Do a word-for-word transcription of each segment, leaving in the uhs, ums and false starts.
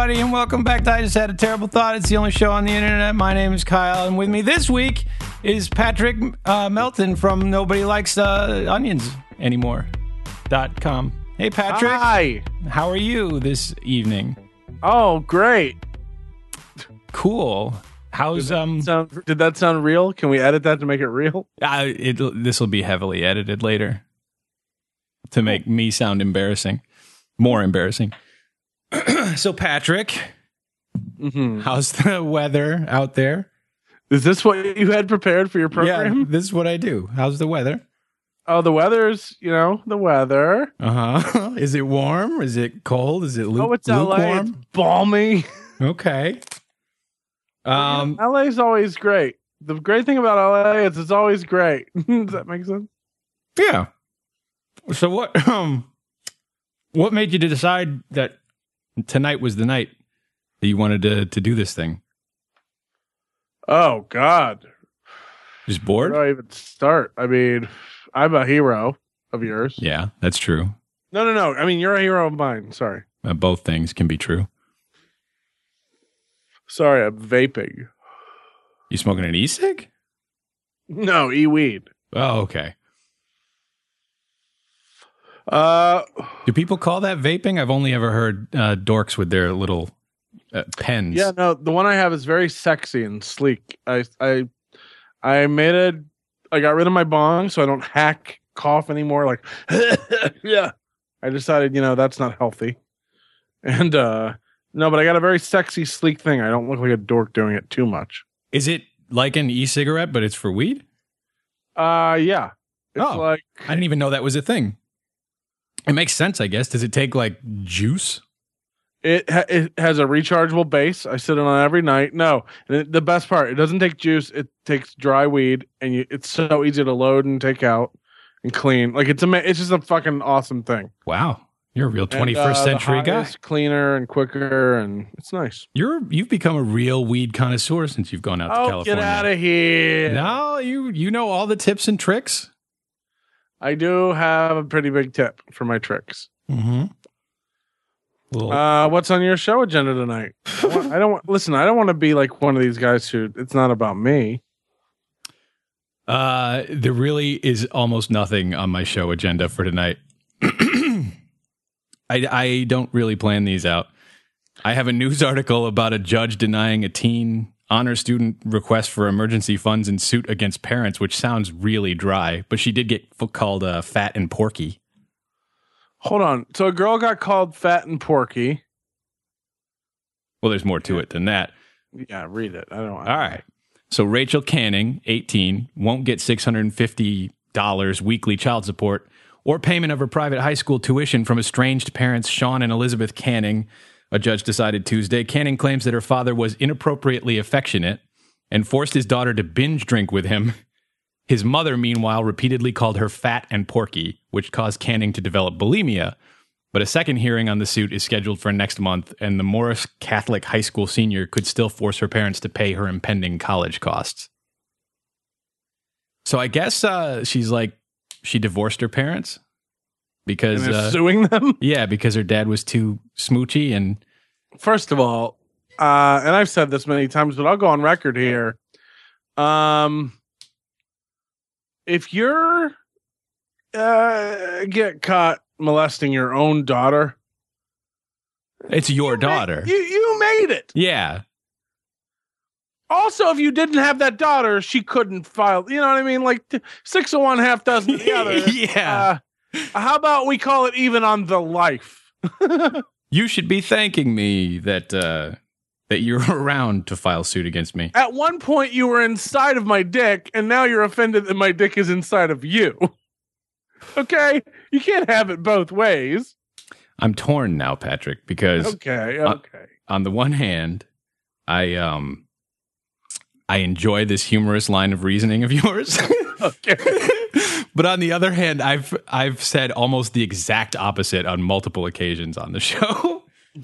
everybody, and welcome back to I Just Had a Terrible Thought. It's the only show on the internet. My name is Kyle, and with me this week is Patrick uh, Melton from Nobody Likes uh, Onions Anymore dot com. Hey, Patrick. Hi. How are you this evening? Oh, great. Cool. How's um? Sound, did that sound real? Can we edit that to make it real? Uh, it this will be heavily edited later to make me sound embarrassing, more embarrassing. So, Patrick, Mm-hmm. how's the weather out there? Is this what you had prepared for your program? Yeah, this is what I do. How's the weather? Oh, the weather's, you know, the weather. Uh huh. Is it warm? Is it cold? Is it lu- oh, it's L A. It's lukewarm? balmy. Okay. Um. L A's always great. The great thing about L A is it's always great. Does that make sense? Yeah. So what? Um. What made you decide that tonight was the night that you wanted to to do this thing? Oh, God. Just Where bored? do I even start? I mean, I'm a hero of yours. Yeah, that's true. No, no, no. I mean, you're a hero of mine. Sorry. Uh, both things can be true. Sorry, I'm vaping. You smoking an e-cig? No, e-weed. Oh, okay. Uh, Do people call that vaping? I've only ever heard uh, dorks with their little uh, pens. yeah, no, the one I have is very sexy and sleek. I, I, I made it. I got rid of my bong, so I don't hack cough anymore. Like, yeah, I decided, you know, that's not healthy. And uh, no, but I got a very sexy, sleek thing. I don't look like a dork doing it too much. Is it like an e-cigarette, but it's for weed? Uh, yeah, it's Oh. like I didn't even know that was a thing. It makes sense, I guess. Does it take like juice? it. Ha- it has a rechargeable base. I sit on it every night. No, and it, the best part, it doesn't take juice. It takes dry weed, and you, it's so easy to load and take out and clean. Like it's a, it's just a fucking awesome thing. Wow, you're a real And, twenty-first uh, century the guy. high is cleaner and quicker, and it's nice. You're you've become a real weed connoisseur since you've gone out to Oh, California. get out of here! No, you you know all the tips and tricks. I do have a pretty big tip for my tricks. Mm-hmm. Well, Uh, what's on your show agenda tonight? I, want, I don't want, listen. I don't want to be like one of these guys who it's not about me. uh, there really is almost nothing on my show agenda for tonight. I I don't really plan these out. I have a news article about a judge denying a teen honor student request for emergency funds in suit against parents, which sounds really dry, but she did get f- called uh, fat and porky. Hold on. So a girl got called fat and porky. Well, there's more to it than that. Yeah, read it. I don't. All right. So Rachel Canning, eighteen, won't get six hundred fifty dollars weekly child support or payment of her private high school tuition from estranged parents Sean and Elizabeth Canning, a judge decided Tuesday. Canning claims that her father was inappropriately affectionate and forced his daughter to binge drink with him. His mother, meanwhile, repeatedly called her fat and porky, which caused Canning to develop bulimia. But a second hearing on the suit is scheduled for next month, and the Morris Catholic high school senior could still force her parents to pay her impending college costs. So I guess uh, she's like, she divorced her parents because And is uh, suing them. yeah, because her dad was too smoochy. And First of all, uh, and I've said this many times, but I'll go on record here. Um, if you're uh, get caught molesting your own daughter, it's your you ma- daughter. you you made it. Yeah. Also, if you didn't have that daughter, she couldn't file. You know what I mean? Like t- six of one, half dozen of the other. Yeah. Uh, how about we call it even on the life? You should be thanking me that uh, that you're around to file suit against me. At one point, you were inside of my dick, and now you're offended that my dick is inside of you. Okay? You can't have it both ways. I'm torn now, Patrick, because Okay, okay. on the one hand, I um I enjoy this humorous line of reasoning of yours. Okay. But on the other hand, I've I've said almost the exact opposite on multiple occasions on the show.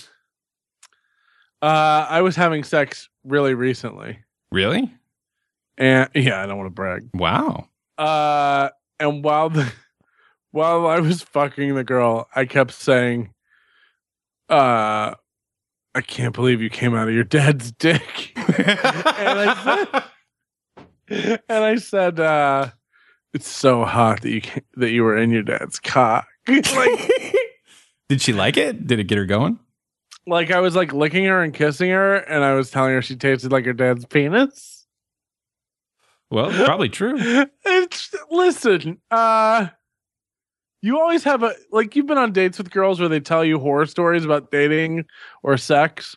Uh, I was having sex really recently. Really? And yeah, I don't want to brag. Wow. Uh, and while the while I was fucking the girl, I kept saying, uh, I can't believe you came out of your dad's dick. and I said, and I said uh, it's so hot that you came, that you were in your dad's cock. like, Did she like it? Did it get her going? like I was like licking her and kissing her, and I was telling her she tasted like her dad's penis. Well, probably true. It's, listen, uh, you always have a like you've been on dates with girls where they tell you horror stories about dating or sex.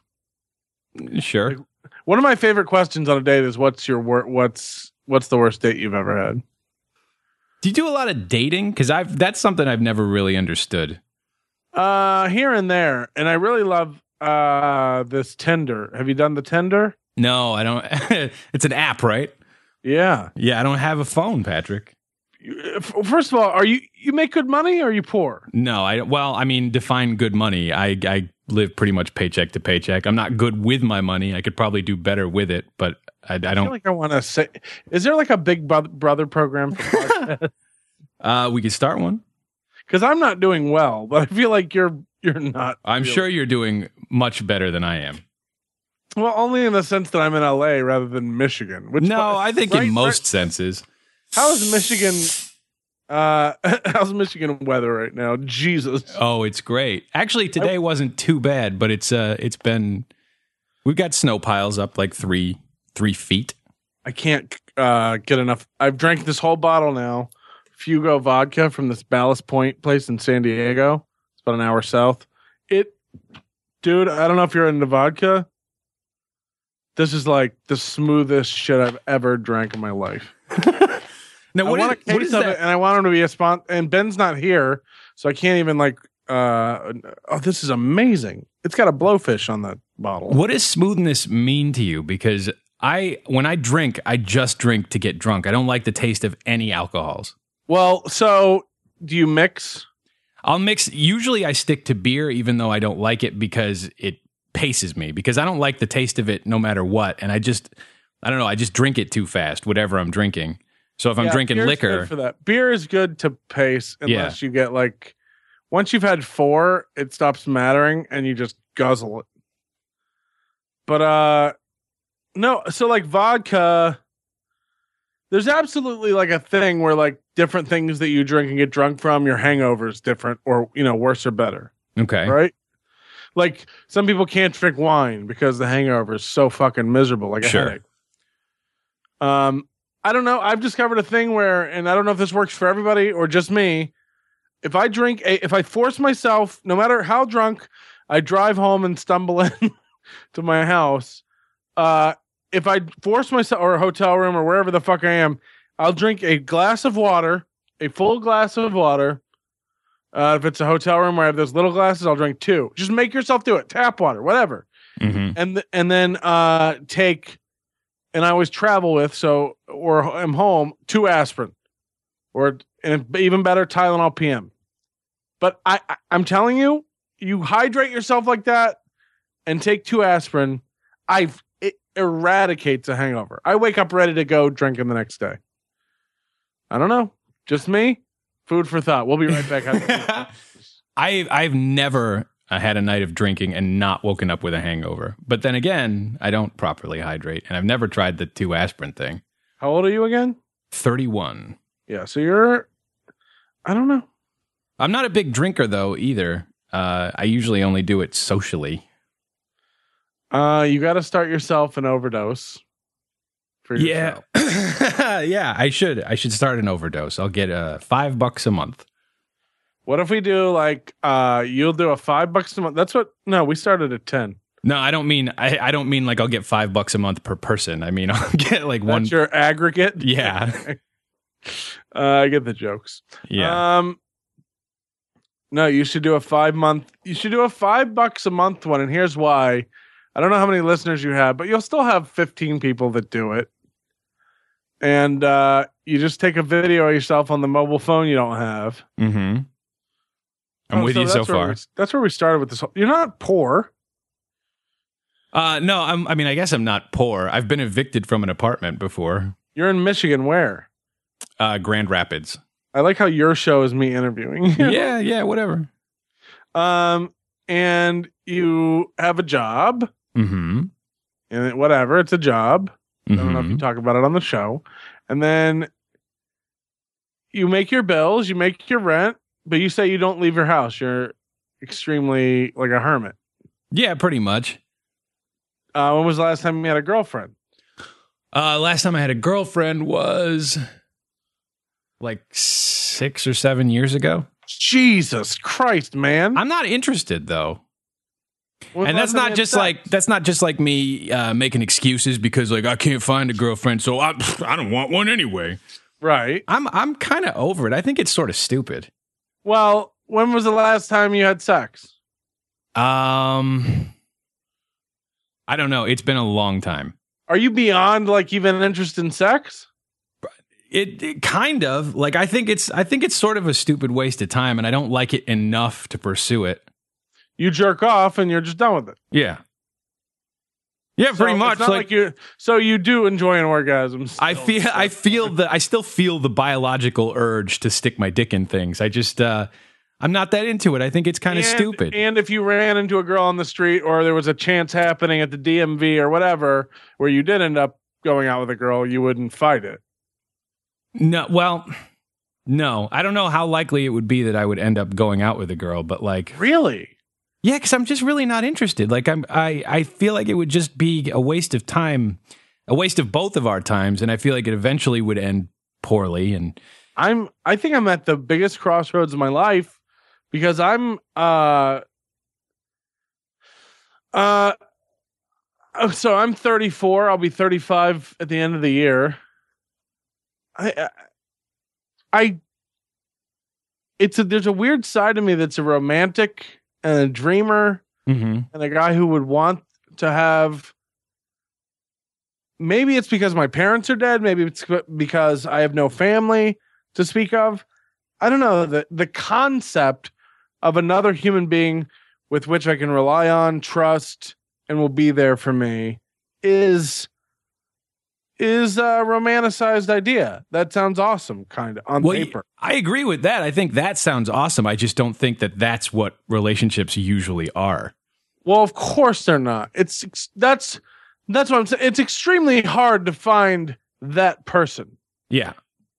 Sure. Like, one of my favorite questions on a date is what's your wor- what's what's the worst date you've ever had? Do you do a lot of dating? Because I've that's something I've never really understood. Uh, here and there, and I really love uh this Tinder. Have you done the Tinder? No, I don't. It's an app, right? Yeah. Yeah, I don't have a phone, Patrick. You- First of all, are you you make good money or are you poor? No, I well, I mean, define good money. I I live pretty much paycheck to paycheck. I'm not good with my money. I could probably do better with it, but I, I I don't. feel like I want to say, is there like a Big Brother, brother program for podcasts? Uh, we could start one. Because I'm not doing well, but I feel like you're you're not. I'm really- sure you're doing much better than I am. Well, only in the sense that I'm in L A rather than Michigan. Which No, I think right, in most right. senses. How is Michigan? Uh, how's Michigan weather right now? Jesus. Oh, it's great. Actually, today wasn't too bad, but it's uh, it's been. We've got snow piles up like three three feet. I can't uh, get enough. I've drank this whole bottle now. Fugo vodka from this Ballast Point place in San Diego. It's about an hour south. It, dude, I don't know if you're into vodka. This is like the smoothest shit I've ever drank in my life. Now, I what want is, a case what is of that? it, and I want him to be a sponsor. And Ben's not here, so I can't even like. Uh, oh, this is amazing! It's got a blowfish on the bottle. What does smoothness mean to you? Because I, when I drink, I just drink to get drunk. I don't like the taste of any alcohols. Well, so do you mix? I'll mix. Usually, I stick to beer, even though I don't like it because it paces me. Because I don't like the taste of it, no matter what. And I just, I don't know. I just drink it too fast, whatever I'm drinking. So if I'm Yeah, drinking beer's liquor, good for that. Beer is good to pace unless Yeah. you get like once you've had four, it stops mattering and you just guzzle it. But uh no, so like vodka, there's absolutely like a thing where like different things that you drink and get drunk from, your hangover is different or you know, worse or better. okay, Right? Like some people can't drink wine because the hangover is so fucking miserable, like a Sure. headache. Um I don't know. I've discovered a thing where, and I don't know if this works for everybody or just me. If I drink, a, if I force myself, no matter how drunk, I drive home and stumble in to my house. Uh, if I force myself, or a hotel room, or wherever the fuck I am, I'll drink a glass of water, a full glass of water. Uh, if it's a hotel room where I have those little glasses, I'll drink two. Just make yourself do it. Tap water, whatever, hmm and th- and then uh, take. And I always travel with, so or I'm home, two aspirin, or and even better, Tylenol P M. But I, I, I'm telling you, you hydrate yourself like that, and take two aspirin. I've it eradicates a hangover. I wake up ready to go drinking the next day. I don't know, just me. Food for thought. We'll be right back. I I've never uh, had a night of drinking and not woken up with a hangover. But then again, I don't properly hydrate, and I've never tried the two aspirin thing. How old are you again? thirty-one. Yeah, so you're. I don't know. I'm not a big drinker though either. Uh, I usually only do it socially. Uh, you got to start yourself an overdose. For Yeah, yourself. yeah. I should. I should start an overdose. I'll get uh, five bucks a month. What if we do like uh you'll do a five bucks a month? That's what no, we started at ten. No, I don't mean. I, I don't mean like I'll get five bucks a month per person. I mean I'll get like That's one. your aggregate? Yeah, uh, I get the jokes. yeah. Um no, you should do a five month you should do a five bucks a month one, and here's why. I don't know how many listeners you have, but you'll still have fifteen people that do it. And uh you just take a video of yourself on the mobile phone you don't have. Mm-hmm. I'm Oh, with you so that's where far. we- that's where we started with this. whole- You're not poor. Uh, no, I'm. I mean, I guess I'm not poor. I've been evicted from an apartment before. You're in Michigan. Where? Uh, Grand Rapids. I like how your show is me interviewing you. Yeah, yeah, whatever. Um, and you have a job, Mm-hmm. and it- whatever, it's a job. I don't know if you Mm-hmm. talk about it on the show. And then you make your bills, you make your rent, but you say you don't leave your house. You're extremely like a hermit. Yeah, pretty much. Uh, when was the last time you had a girlfriend? Uh, last time I had a girlfriend was like six or seven years ago. Jesus Christ, man. I'm not interested though. When was And the that's last time you not had just sex? like that's not just like me uh, making excuses because like I can't find a girlfriend, so I I don't want one anyway. Right. I'm I'm kind of over it. I think it's sort of stupid. Well, when was the last time you had sex? Um, I don't know. It's been a long time. Are you beyond like even interest in sex? It, it kind of like I think it's I think it's sort of a stupid waste of time, and I don't like it enough to pursue it. You jerk off and you're just done with it. Yeah, yeah, pretty So much. It's not Like, like you. So you do enjoy an orgasm. I still. feel I feel the I still feel the biological urge to stick my dick in things. I just uh, I'm not that into it. I think it's kind of And- stupid. And if you ran into a girl on the street, or there was a chance happening at the D M V or whatever, where you did end up going out with a girl, you wouldn't fight it. No, well, no, I don't know how likely it would be that I would end up going out with a girl, but like, Really? yeah, because I'm just really not interested. Like, I'm, I, I feel like it would just be a waste of time, a waste of both of our times, and I feel like it eventually would end poorly. And I'm. I think I'm at the biggest crossroads of my life because I'm. Uh. Uh. oh, So I'm thirty-four. I'll be thirty-five at the end of the year. I. I. It's a. There's a weird side of me that's a romantic and a dreamer and a guy who would want to have. Maybe it's because my parents are dead. Maybe it's because I have no family to speak of. I don't know. The the concept of another human being with which I can rely on, trust, and will be there for me is is a romanticized idea. That sounds awesome, kind of on well, paper. I agree with that. I think that sounds awesome. I just don't think that that's what relationships usually are. Well, of course they're not. It's ex- that's that's what I'm saying. It's extremely hard to find that person. Yeah.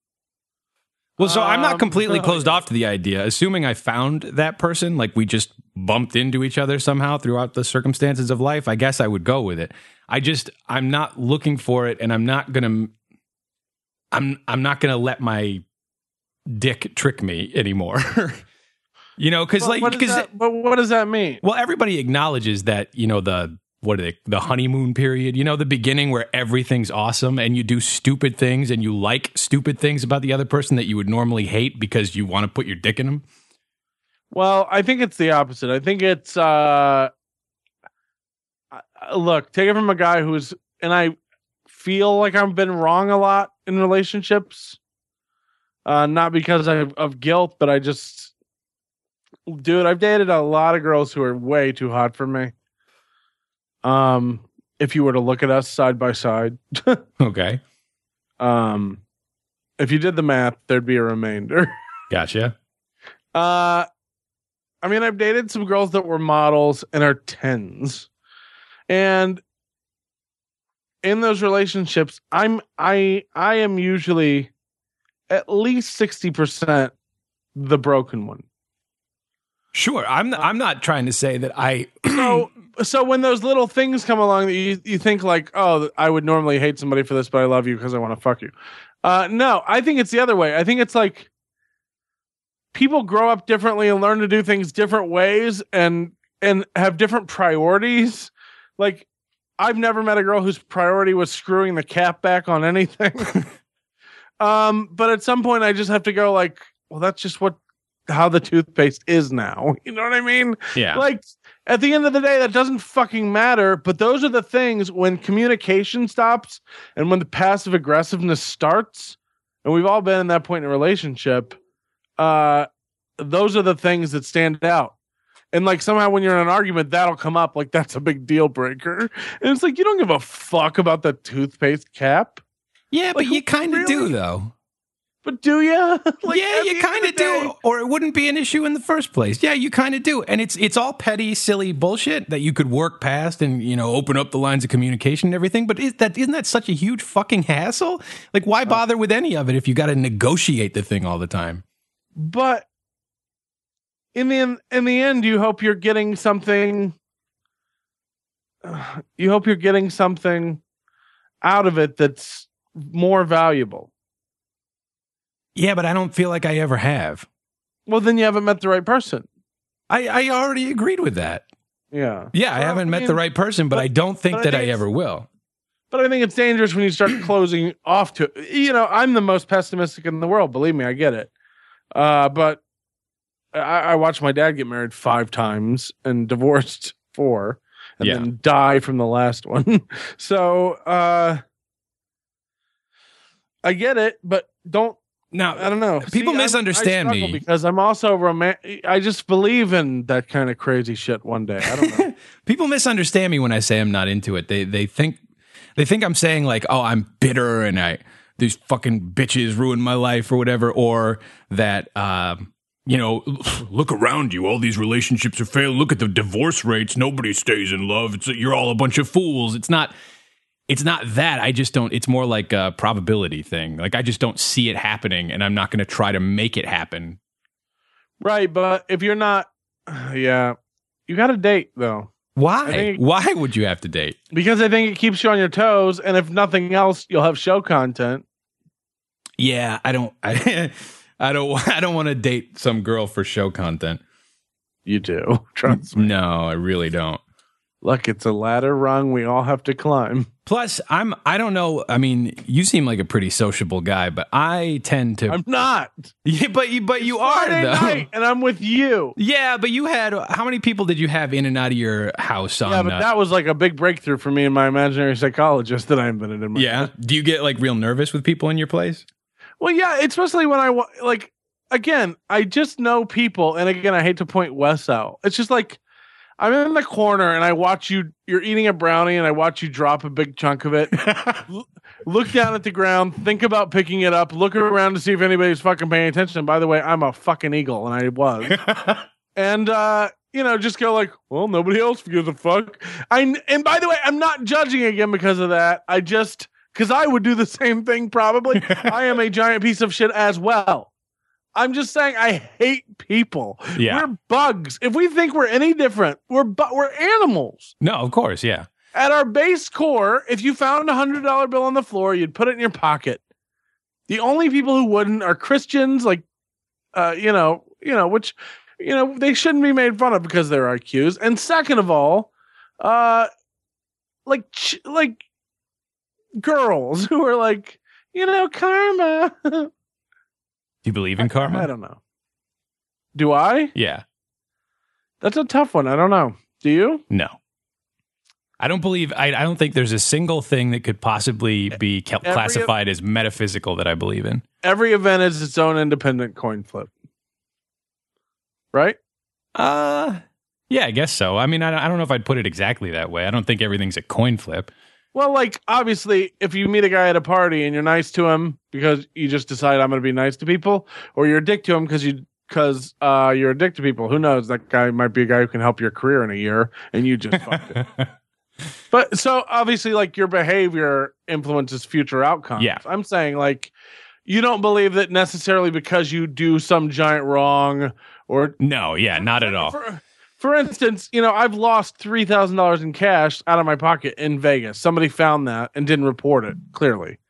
Well, so I'm not Um, completely no, closed yeah. off to the idea. Assuming I found that person, like we just bumped into each other somehow throughout the circumstances of life, I guess I would go with it. I just I'm not looking for it, and I'm not gonna I'm I'm not gonna let my dick trick me anymore. You know, because But like what does because that, but what does that mean? well, everybody acknowledges that, you know, the what are they, the honeymoon period, you know, the beginning where everything's awesome and you do stupid things and you like stupid things about the other person that you would normally hate because you want to put your dick in them. Well, I think it's the opposite. I think it's uh uh, look, take it from a guy who's, and I feel like I've been wrong a lot in relationships. Uh not because of, of guilt, but I just dude, I've dated a lot of girls who are way too hot for me. Um if you were to look at us side by side. Okay. Um if you did the math, there'd be a remainder. Gotcha. Uh, I mean, I've dated some girls that were models and are tens, and in those relationships, I'm I I am usually at least sixty percent the broken one. Sure. I'm I'm not trying to say that I So so when those little things come along that you you think like, oh, I would normally hate somebody for this, but I love you because I want to fuck you. Uh, no, I think it's the other way. I think it's like people grow up differently and learn to do things different ways and and have different priorities. Like I've never met a girl whose priority was screwing the cap back on anything. um, but at some point I just have to go like, well, that's just what how the toothpaste is now. You know what I mean? yeah. Like at the end of the day, that doesn't fucking matter. But those are the things when communication stops and when the passive aggressiveness starts, and we've all been in that point in a relationship. Uh, those are the things that stand out. And like somehow when you're in an argument, that'll come up like that's a big deal breaker. And it's like you don't give a fuck about the toothpaste cap. Yeah, but like, you kind of do really? though. But do you? Like, yeah, you kind of do, or it wouldn't be an issue in the first place. Yeah, you kind of do, and it's it's all petty, silly bullshit that you could work past and you know open up the lines of communication and everything. But is that isn't that such a huge fucking hassle? Like, why bother with any of it if you got to negotiate the thing all the time? But in the in the end, you hope you're getting something. Uh, you hope you're getting something out of it that's more valuable. Yeah, but I don't feel like I ever have. Well, then you haven't met the right person. I, I already agreed with that. Yeah. Yeah, I well, haven't I met mean, the right person, but, but I don't think I that think I ever will. But I think it's dangerous when you start closing off to, you know, I'm the most pessimistic in the world. Believe me, I get it. Uh, but I, I watched my dad get married five times and divorced four and yeah. then die from the last one. so uh, I get it, but don't. Now, I don't know. People See, misunderstand me because I'm also romantic. I just believe in that kind of crazy shit one day. I don't know. People misunderstand me when I say I'm not into it. They they think they think I'm saying like, oh, I'm bitter and I these fucking bitches ruined my life or whatever, or that um, you know, look around you, all these relationships are failing. Look at the divorce rates. Nobody stays in love. It's you're all a bunch of fools. It's not. It's not that. I just don't. It's more like a probability thing. Like I just don't see it happening, and I'm not going to try to make it happen. Right, but if you're not, yeah, you got to date though. Why? Think, Why would you have to date? Because I think it keeps you on your toes, and if nothing else, you'll have show content. Yeah, I don't. I, I don't. I don't want to date some girl for show content. You do. Trust me. No, I really don't. Look, it's a ladder rung we all have to climb. Plus, I'm, I don't know. I mean, you seem like a pretty sociable guy, but I tend to. I'm not. Yeah, but you, but you are, Friday though. Night, and I'm with you. Yeah, but you had, how many people did you have in and out of your house on? Yeah, but uh, that was like a big breakthrough for me and my imaginary psychologist that I invented in my Yeah. life. Do you get like real nervous with people in your place? Well, yeah, especially when I, wa- like, again, I just know people. And again, I hate to point Wes out. It's just like, I'm in the corner and I watch you, you're eating a brownie and I watch you drop a big chunk of it. L- look down at the ground, think about picking it up, look around to see if anybody's fucking paying attention. And by the way, I'm a fucking eagle and I was. and, uh, you know, just go like, well, nobody else gives a fuck. I, and by the way, I'm not judging again because of that. I just, because I would do the same thing probably. I am a giant piece of shit as well. I'm just saying I hate people. Yeah. We're bugs. If we think we're any different, we're bu- we're animals. No, of course, yeah. At our base core, if you found a one hundred dollar bill on the floor, you'd put it in your pocket. The only people who wouldn't are Christians, like, uh, you know, you know, which, you know, they shouldn't be made fun of because they're I Qs. And second of all, uh, like, ch- like girls who are like, you know, karma. Do you believe in karma? I, I don't know. Do I? Yeah. That's a tough one. I don't know. Do you? No. I don't believe, I, I don't think there's a single thing that could possibly be ca- Every, classified as metaphysical that I believe in. Every event is its own independent coin flip. Right? Uh, yeah, I guess so. I mean, I, I don't know if I'd put it exactly that way. I don't think everything's a coin flip. Well, like, obviously, if you meet a guy at a party and you're nice to him because you just decide I'm going to be nice to people, or you're a dick to him because you because uh, you're a dick to people, who knows? That guy might be a guy who can help your career in a year, and you just fucked it. But so obviously, like, your behavior influences future outcomes. Yeah. I'm saying, like, you don't believe that necessarily because you do some giant wrong or No, yeah, not at all. For, for instance, you know, I've lost three thousand dollars in cash out of my pocket in Vegas. Somebody found that and didn't report it, clearly.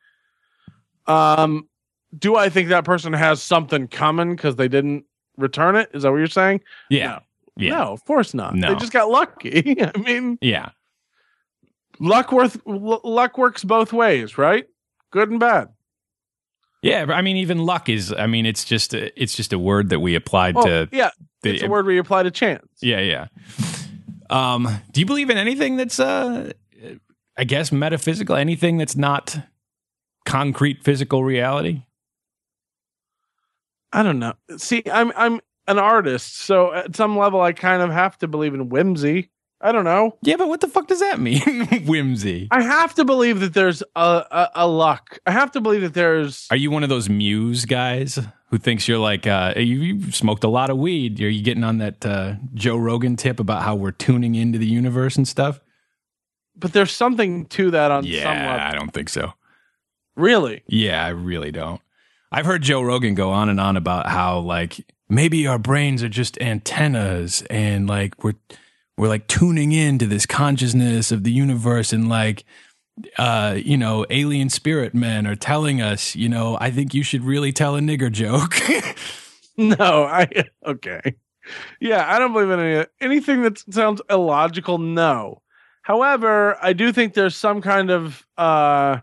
Um, do I think that person has something coming because they didn't return it? Is that what you're saying? Yeah. No. Yeah. No, of course not. No. They just got lucky. I mean, Yeah. luck worth l- luck works both ways, right? Good and bad. Yeah, but I mean, even luck is, I mean, it's just a, it's just a word that we applied Well, to. yeah, the, it's a word we apply to chance. Yeah, yeah. Um, do you believe in anything that's, uh, I guess, metaphysical? Anything that's not concrete physical reality? I don't know. See, I'm I'm an artist, so at some level, I kind of have to believe in whimsy. I don't know. Yeah, but what the fuck does that mean? Whimsy. I have to believe that there's a, a, a luck. I have to believe that there's. Are you one of those muse guys who thinks you're like, uh, you, you smoked a lot of weed? Are you getting on that uh, Joe Rogan tip about how we're tuning into the universe and stuff? But there's something to that on yeah, some level. I don't think so. Really? Yeah, I really don't. I've heard Joe Rogan go on and on about how like maybe our brains are just antennas and like we're we're like tuning into this consciousness of the universe and like uh you know alien spirit men are telling us, you know, I think you should really tell a nigger joke. No, I okay. Yeah, I don't believe in any anything that sounds illogical, no. However, I do think there's some kind of uh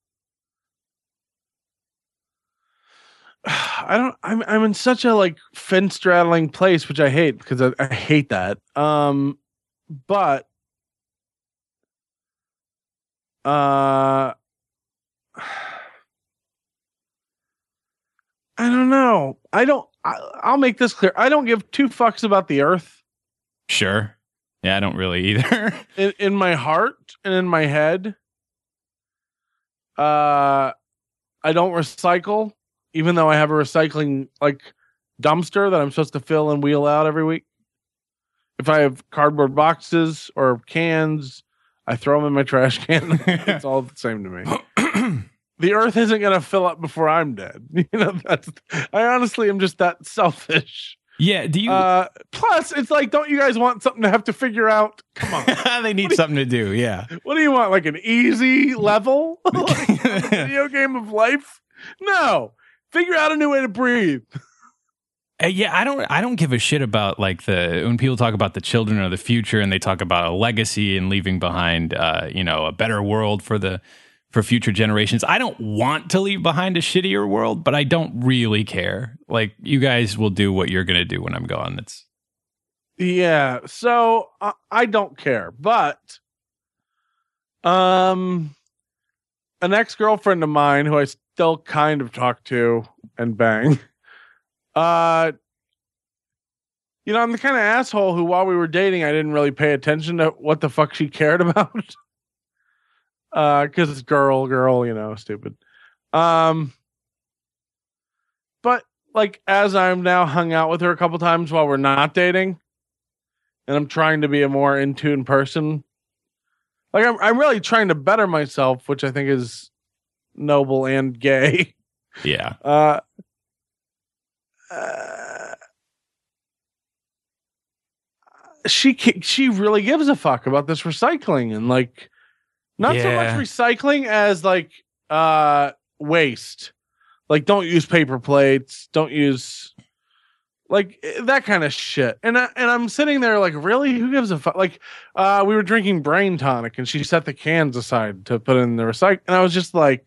I don't I'm I'm in such a like fence straddling place, which I hate because I, I hate that. Um but uh I don't know. I don't I, I'll make this clear. I don't give two fucks about the earth. Sure. Yeah, I don't really either. in, in my heart and in my head. Uh I don't recycle, even though I have a recycling like dumpster that I'm supposed to fill and wheel out every week. If I have cardboard boxes or cans, I throw them in my trash can. It's all the same to me. The earth isn't going to fill up before I'm dead. You know, that's, I honestly am just that selfish. Yeah. Do you? Uh, plus, it's like, don't you guys want something to have to figure out? Come on. They need something to do. Yeah. What do you want? Like an easy level? Like a video game of life? No. Figure out a new way to breathe. Uh, yeah, I don't. I don't give a shit about like the when people talk about the children of the future and they talk about a legacy and leaving behind, uh, you know, a better world for the for future generations. I don't want to leave behind a shittier world, but I don't really care. Like you guys will do what you're gonna do when I'm gone. That's yeah. So uh, I don't care, but um, an ex girlfriend of mine who I still kind of talk to and bang. Uh, you know, I'm the kind of asshole who, while we were dating, I didn't really pay attention to what the fuck she cared about. uh, because it's girl, girl, you know, stupid. Um, but like, as I'm now hung out with her a couple times while we're not dating, and I'm trying to be a more in tune person, like I'm, I'm really trying to better myself, which I think is noble and gay. yeah. Uh. Uh, she she really gives a fuck about this recycling and like not yeah. so much recycling as like uh waste. Like don't use paper plates, don't use like that kind of shit. And I, and I'm sitting there like, really, who gives a fuck? Like uh we were drinking brain tonic and she set the cans aside to put in the recycle, and I was just like,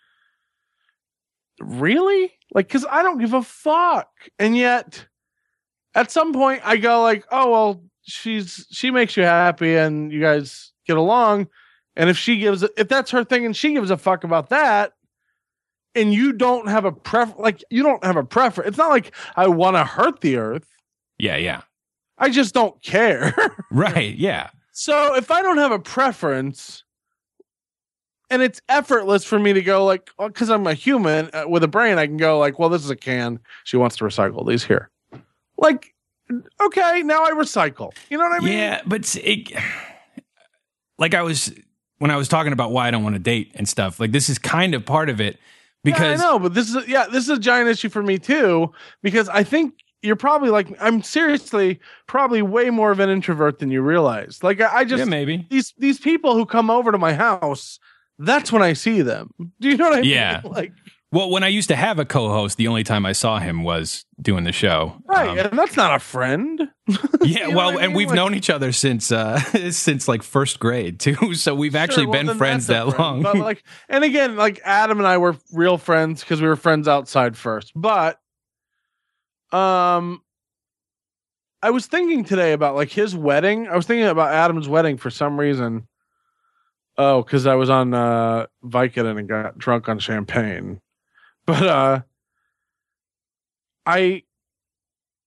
really? Like, because I don't give a fuck. And yet, at some point, I go like, oh, well, she's she makes you happy and you guys get along. And if she gives, if that's her thing and she gives a fuck about that, and you don't have a pref, like, you don't have a preference. It's not like I want to hurt the earth. Yeah, yeah. I just don't care. Right, yeah. So if I don't have a preference, and it's effortless for me to go like, because I'm a human uh, with a brain, I can go like, well, this is a can. She wants to recycle these here. Like, okay, now I recycle. You know what I mean? Yeah, but it, like I was, when I was talking about why I don't want to date and stuff, like this is kind of part of it because yeah, I know, but this is, yeah, this is a giant issue for me too, because I think you're probably like, I'm seriously probably way more of an introvert than you realize. Like I, I just, yeah, maybe these, these people who come over to my house, that's when I see them. Do you know what I yeah. mean? Like, well, when I used to have a co-host, the only time I saw him was doing the show. Right, Um, and that's not a friend. yeah, You know well, what I and mean? we've Like- known each other since uh, since like first grade too. So we've actually Sure, well, been then friends that's a that friend. long. But like, and again, like Adam and I were real friends because we were friends outside first. But, um, I was thinking today about like his wedding. I was thinking about Adam's wedding for some reason. Oh, because I was on uh, Vicodin and got drunk on champagne. But uh, I,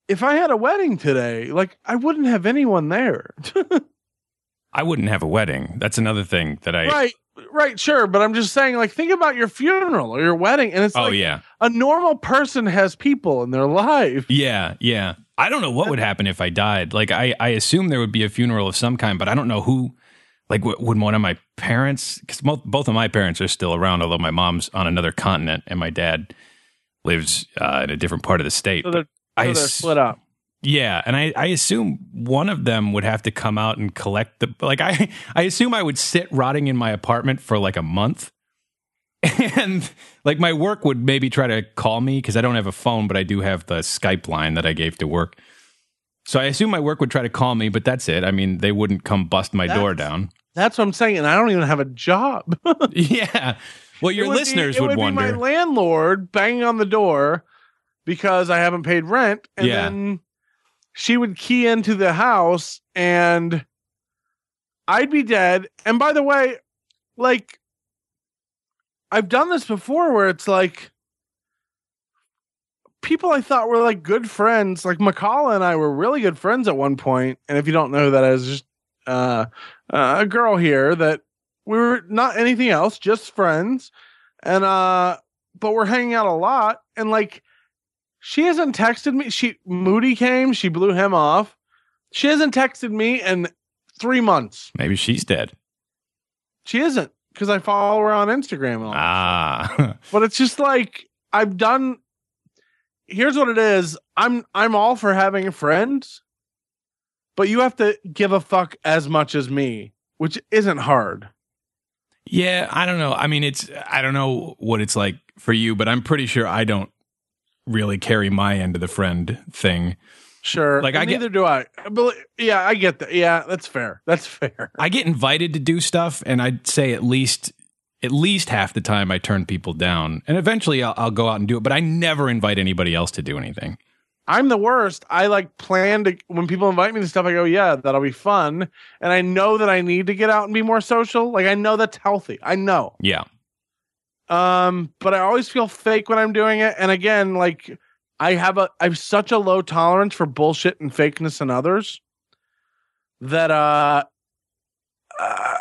if I had a wedding today, like I wouldn't have anyone there. I wouldn't have a wedding. That's another thing that I. Right, right, sure. But I'm just saying, like, think about your funeral or your wedding, and it's Oh like yeah, a normal person has people in their life. yeah, yeah. I don't know what would happen if I died. Like I, I assume there would be a funeral of some kind, but I don't know who. Like, w- would one of my parents? Because both both of my parents are still around, although my mom's on another continent and my dad lives uh, in a different part of the state. So they're, I so they're ass- split up. Yeah, and I, I assume one of them would have to come out and collect the like I I assume I would sit rotting in my apartment for like a month. And like my work would maybe try to call me because I don't have a phone, but I do have the Skype line that I gave to work. So I assume my work would try to call me, but that's it. I mean, they wouldn't come bust my That's- door down. That's what I'm saying, and I don't even have a job. Yeah. Well, your It would listeners be, it would, would wonder. be my landlord banging on the door because I haven't paid rent, and Yeah. then she would key into the house, and I'd be dead. And by the way, like I've done this before, where it's like people I thought were like good friends, like McCalla and I were really good friends at one point. And if you don't know who that is, just uh, uh, a girl here that we were not anything else, just friends. And, uh, but we're hanging out a lot. And like, she hasn't texted me. She, Moody came, she blew him off. She hasn't texted me in three months. Maybe she's dead. She isn't, because I follow her on Instagram. And all that. Ah. But it's just like, I've done, here's what it is. I'm, I'm all for having friends, but you have to give a fuck as much as me, which isn't hard. Yeah, I don't know. I mean, it's I don't know what it's like for you, but I'm pretty sure I don't really carry my end of the friend thing. Sure. Like, Like I get- neither do I. But yeah, I get that. Yeah, that's fair. That's fair. I get invited to do stuff, and I'd say at least at least half the time I turn people down, and eventually I'll, I'll go out and do it. But I never invite anybody else to do anything. I'm the worst. I like plan to, when people invite me to stuff, I go, yeah, that'll be fun. And I know that I need to get out and be more social. Like I know that's healthy. I know. Yeah, Um, but I always feel fake when I'm doing it. And again, like I have a I have such a low tolerance for bullshit and fakeness in others that uh, uh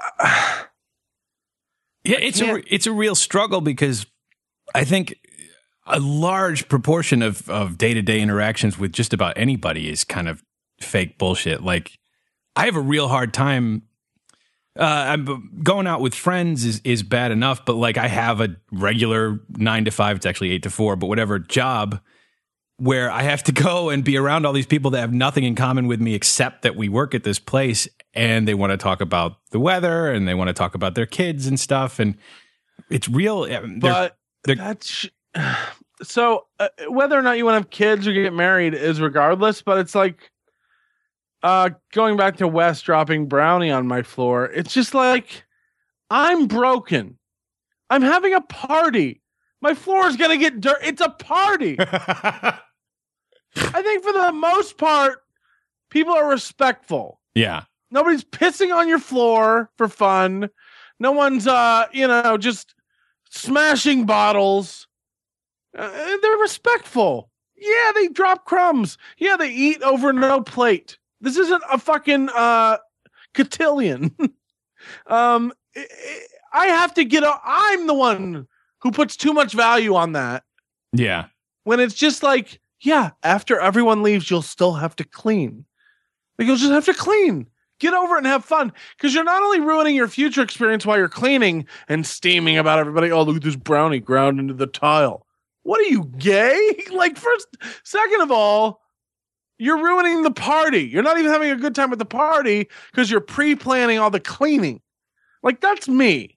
yeah. It's a can't- it's a real struggle because I think a large proportion of of day to day interactions with just about anybody is kind of fake bullshit. Like I have a real hard time. Uh, I'm going out with friends is, is bad enough, but like I have a regular nine to five, it's actually eight to four, but whatever job where I have to go and be around all these people that have nothing in common with me except that we work at this place and they want to talk about the weather and they want to talk about their kids and stuff. And it's real. They're, but they're- that's so uh, whether or not you want to have kids or get married is regardless, but it's like uh going back to Wes dropping brownie on my floor. It's just like I'm broken. I'm having a party. My floor is gonna get dirt. It's a party. I think for the most part, people are respectful. yeah. Nobody's pissing on your floor for fun. No one's, uh, you know, just smashing bottles. Uh, they're respectful. Yeah, they drop crumbs. Yeah, they eat over no plate. This isn't a fucking uh, cotillion. um, I- I have to get. A, I'm the one who puts too much value on that. Yeah. When it's just like, yeah, after everyone leaves, you'll still have to clean. Like you'll just have to clean. Get over it and have fun. Because you're not only ruining your future experience while you're cleaning and steaming about everybody. Oh, look at this brownie ground into the tile. What are you, gay? Like, first, second of all, you're ruining the party. You're not even having a good time at the party because you're pre-planning all the cleaning. Like, that's me.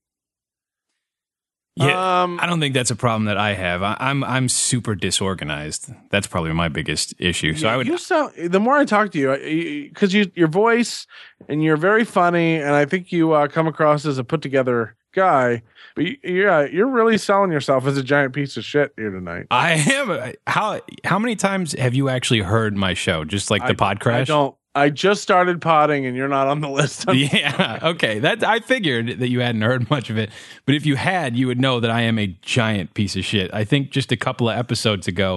Yeah. Um, I don't think that's a problem that I have. I, I'm I'm super disorganized. That's probably my biggest issue. So Yeah, I would You sound, the more I talk to you, because you, your voice and you're very funny, and I think you uh, come across as a put together guy. But you, yeah, you're really selling yourself as a giant piece of shit here tonight. I am. How how many times have you actually heard my show? Just like the I- pod I crash? don't. I just started potting, and you're not on the list. Yeah. Okay. That I figured that you hadn't heard much of it, but if you had, you would know that I am a giant piece of shit. I think just a couple of episodes ago,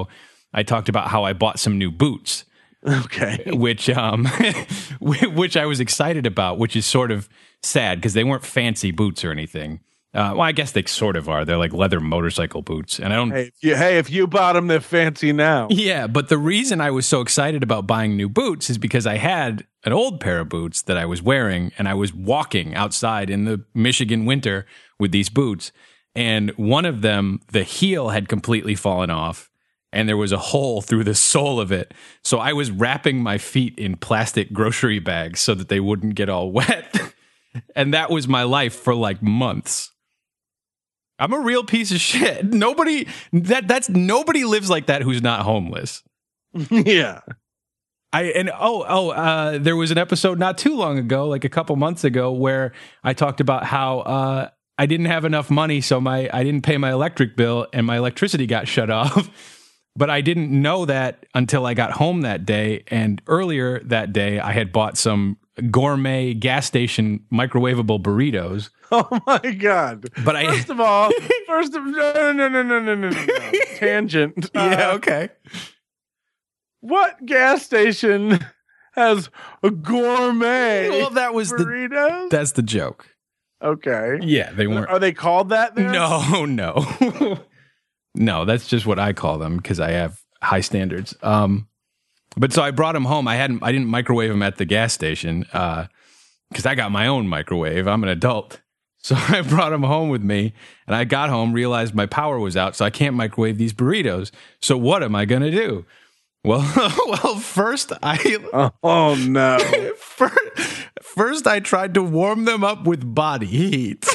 I talked about how I bought some new boots. Okay. Which um, which I was excited about, which is sort of sad because they weren't fancy boots or anything. Uh, well, I guess they sort of are. They're like leather motorcycle boots, and I don't. Hey, if you, hey, if you bought them, they're fancy now. Yeah, but the reason I was so excited about buying new boots is because I had an old pair of boots that I was wearing, and I was walking outside in the Michigan winter with these boots, and one of them, the heel had completely fallen off. And there was a hole through the sole of it. So I was wrapping my feet in plastic grocery bags so that they wouldn't get all wet. And that was my life for like months. I'm a real piece of shit. Nobody that that's nobody lives like that who's not homeless. Yeah. I and oh oh uh, there was an episode not too long ago, like a couple months ago, where I talked about how uh, I didn't have enough money, so my I didn't pay my electric bill and my electricity got shut off. But I didn't know that until I got home that day. And earlier that day, I had bought some gourmet gas station microwavable burritos. Oh my God. But I First of all, first of no no no no no no no no tangent. Yeah, Uh, okay. what gas station has a gourmet Well, that was the burritos? that's the joke. Okay. Yeah, they weren't. Are they called that there? No, no. No, that's just what I call them because I have high standards. Um, but so I brought them home. I hadn't, I didn't microwave them at the gas station because I got my own microwave. I'm an adult, so I brought them home with me. And I got home, realized my power was out, so I can't microwave these burritos. So what am I gonna do? Well, well, first I Oh, oh no. first, first I tried to warm them up with body heat.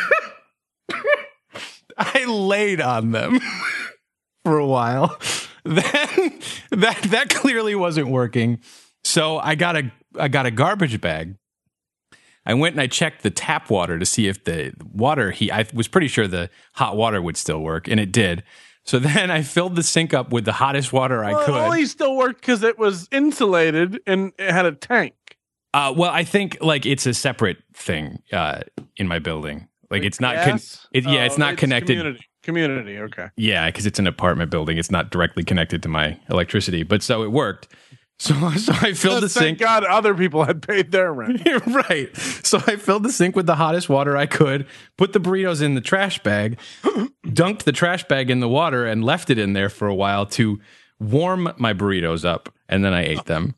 I laid on them for a while. Then that that clearly wasn't working. So I got a I got a garbage bag. I went and I checked the tap water to see if the water heat. I was pretty sure the hot water would still work, and it did. So then I filled the sink up with the hottest water I Well, could. it only still worked because it was insulated and it had a tank. Uh, well, I think like it's a separate thing uh, in my building. Like it's not. Con- Gas? it, yeah, it's Oh, not connected. Community. Community. Okay. Yeah, because it's an apartment building. It's not directly connected to my electricity, but so it worked. So, so I filled the Thank sink. God other people had paid their rent. Right. So I filled the sink with the hottest water I could, put the burritos in the trash bag, dunked the trash bag in the water, and left it in there for a while to warm my burritos up, and then I ate them.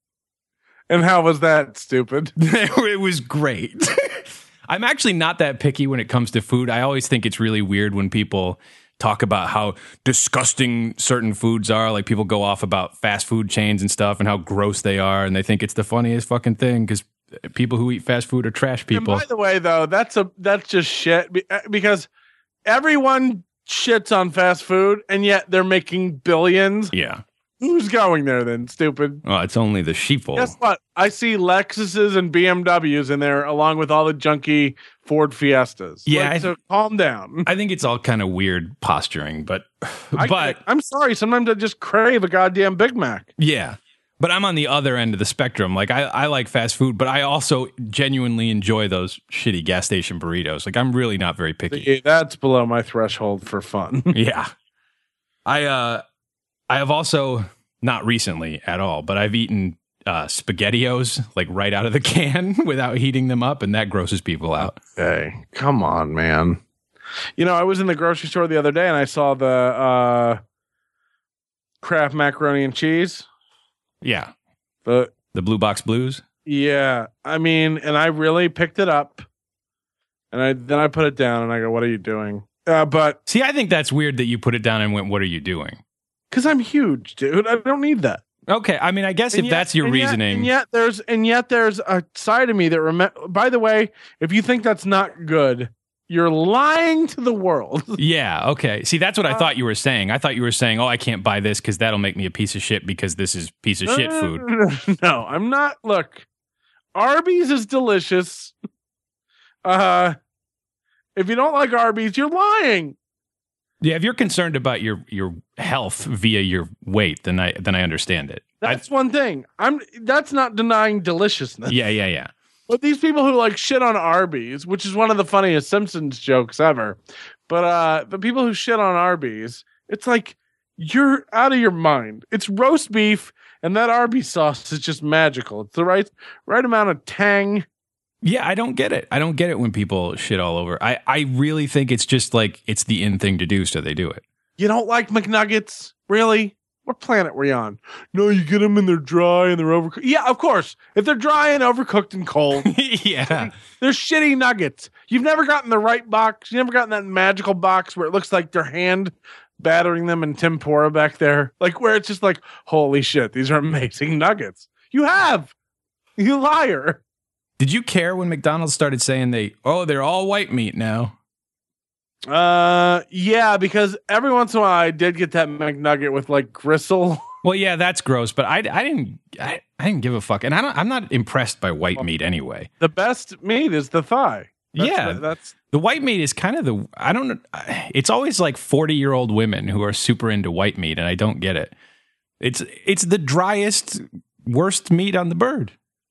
And how was that stupid? It was great. I'm actually not that picky when it comes to food. I always think it's really weird when people talk about how disgusting certain foods are. Like people go off about fast food chains and stuff and how gross they are. And they think it's the funniest fucking thing because people who eat fast food are trash people. And by the way, though, that's a that's just shit be- because everyone shits on fast food and yet they're making billions. Yeah. Who's going there then, stupid? Well, it's only the sheeple. Guess what? I see Lexuses and B M Ws in there along with all the junky Ford Fiestas. Yeah, Like, I- so calm down. I think it's all kind of weird posturing, but I, but I'm sorry. Sometimes I just crave a goddamn Big Mac. yeah. But I'm on the other end of the spectrum. Like I, I like fast food, but I also genuinely enjoy those shitty gas station burritos. Like I'm really not very picky. See, that's below my threshold for fun. Yeah. I uh I have also not recently at all, but I've eaten uh SpaghettiOs like right out of the can without heating them up, and that grosses people out. Hey, come on, man. You know, I was in the grocery store the other day and I saw the uh Kraft macaroni and cheese. Yeah. The The Blue Box Blues. yeah, I mean, and I really picked it up, and I then I put it down, and I go, "What are you doing?" Uh, but See, I think that's weird that you put it down and went, "What are you doing?" because I'm huge, dude, I don't need that. Okay, I mean, I guess And if yet- that's your and yet- reasoning, and yet there's and yet there's a side of me that remember. By the way, if you think that's not good, you're lying to the world. yeah, okay. See, that's what I Uh, thought you were saying. I thought you were saying, "Oh, I can't buy this because that'll make me a piece of shit because this is piece of shit food." No, I'm not. Look, Arby's is delicious. Uh, if you don't like Arby's, you're lying. Yeah, if you're concerned about your your health via your weight, then I then I understand it. I- That's one thing. I'm. That's not denying deliciousness. yeah, yeah, yeah. But these people who like shit on Arby's, which is one of the funniest Simpsons jokes ever, but uh, the people who shit on Arby's, it's like You're out of your mind. It's roast beef, and that Arby's sauce is just magical. It's the right right amount of tang. Yeah, I don't get it. I don't get it when people shit all over. I, I really think it's just like it's the in thing to do, so they do it. You don't like McNuggets? Really? What planet were you on? No, you get them and they're dry and they're overcooked. Yeah, of course. If they're dry and overcooked and cold, yeah, they're shitty nuggets. You've never gotten the right box. You've never gotten that magical box where it looks like their hand battering them in tempura back there. Like where it's just like, holy shit, these are amazing nuggets. You have. You liar. Did you care when McDonald's started saying they, oh, they're all white meat now? Uh, yeah, because every once in a while I did get that McNugget with like gristle. Well, yeah, that's gross, but I, I didn't, I, I didn't give a fuck, and I don't, I'm not impressed by white meat anyway. The best meat is the thigh. That's yeah, the, that's the white meat is kind of the, I don't, it's always like forty year old women who are super into white meat, and I don't get it. It's, it's the driest, worst meat on the bird.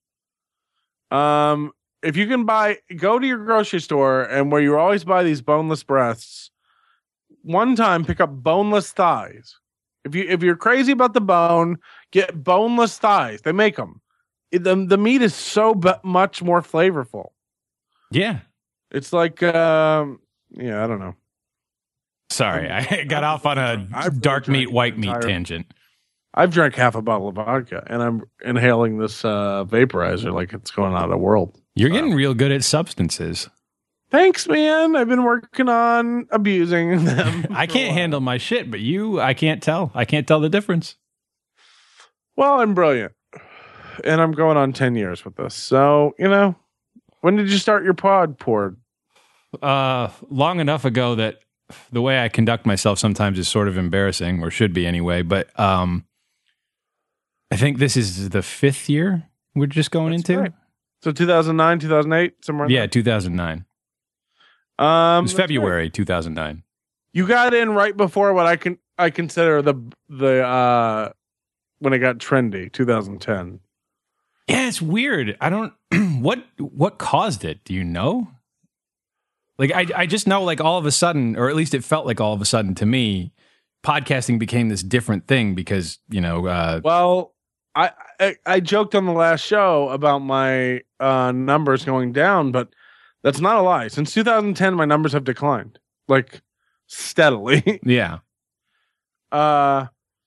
Um, if you can buy, go to your grocery store and where you always buy these boneless breasts, one time pick up boneless thighs. If you if you're crazy about the bone, get boneless thighs. They make them. It, the the meat is so b- much more flavorful. Yeah, it's like um, yeah, I don't know. Sorry, I got off on a I've dark meat, white meat entire- tangent. I've drank half a bottle of vodka, and I'm inhaling this uh, vaporizer like it's going out of the world. You're so. getting real good at substances. Thanks, man. I've been working on abusing them. I can't handle my shit, but you, I can't tell. I can't tell the difference. Well, I'm brilliant, and I'm going on ten years with this. So, you know, when did you start your pod, Pord? Uh, long enough ago that the way I conduct myself sometimes is sort of embarrassing, or should be anyway. But um. I think this is the fifth year we're just going That's into. Right. So two thousand nine, two thousand eight, somewhere. Yeah, two thousand nine. Um, it was February right. two thousand nine. You got in right before what I can I consider the the uh when it got trendy, two thousand ten. Yeah, it's weird. I don't what what caused it? Do you know? Like I I just know like all of a sudden, or at least it felt like all of a sudden to me, podcasting became this different thing because, you know, uh well, I, I I joked on the last show about my uh, numbers going down, but that's not a lie. Since two thousand ten, my numbers have declined, like steadily. Yeah. Uh,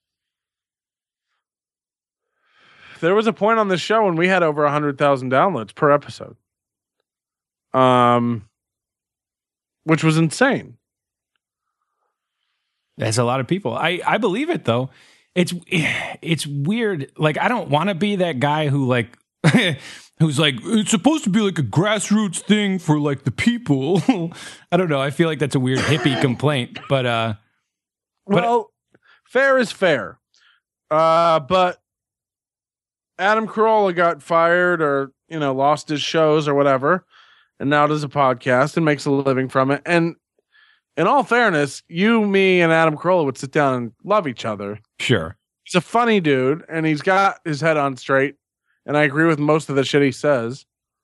there was a point on this show when we had over a hundred thousand downloads per episode, um, which was insane. That's a lot of people. I I believe it though. It's it's weird. Like, I don't want to be that guy who like who's like, it's supposed to be like a grassroots thing for like the people. I don't know. I feel like that's a weird hippie complaint, but uh, well, but, fair is fair. Uh, but Adam Carolla got fired, or you know, lost his shows or whatever, and now does a podcast and makes a living from it. And in all fairness, you, me, and Adam Carolla would sit down and love each other. Sure. He's a funny dude, and he's got his head on straight, and I agree with most of the shit he says.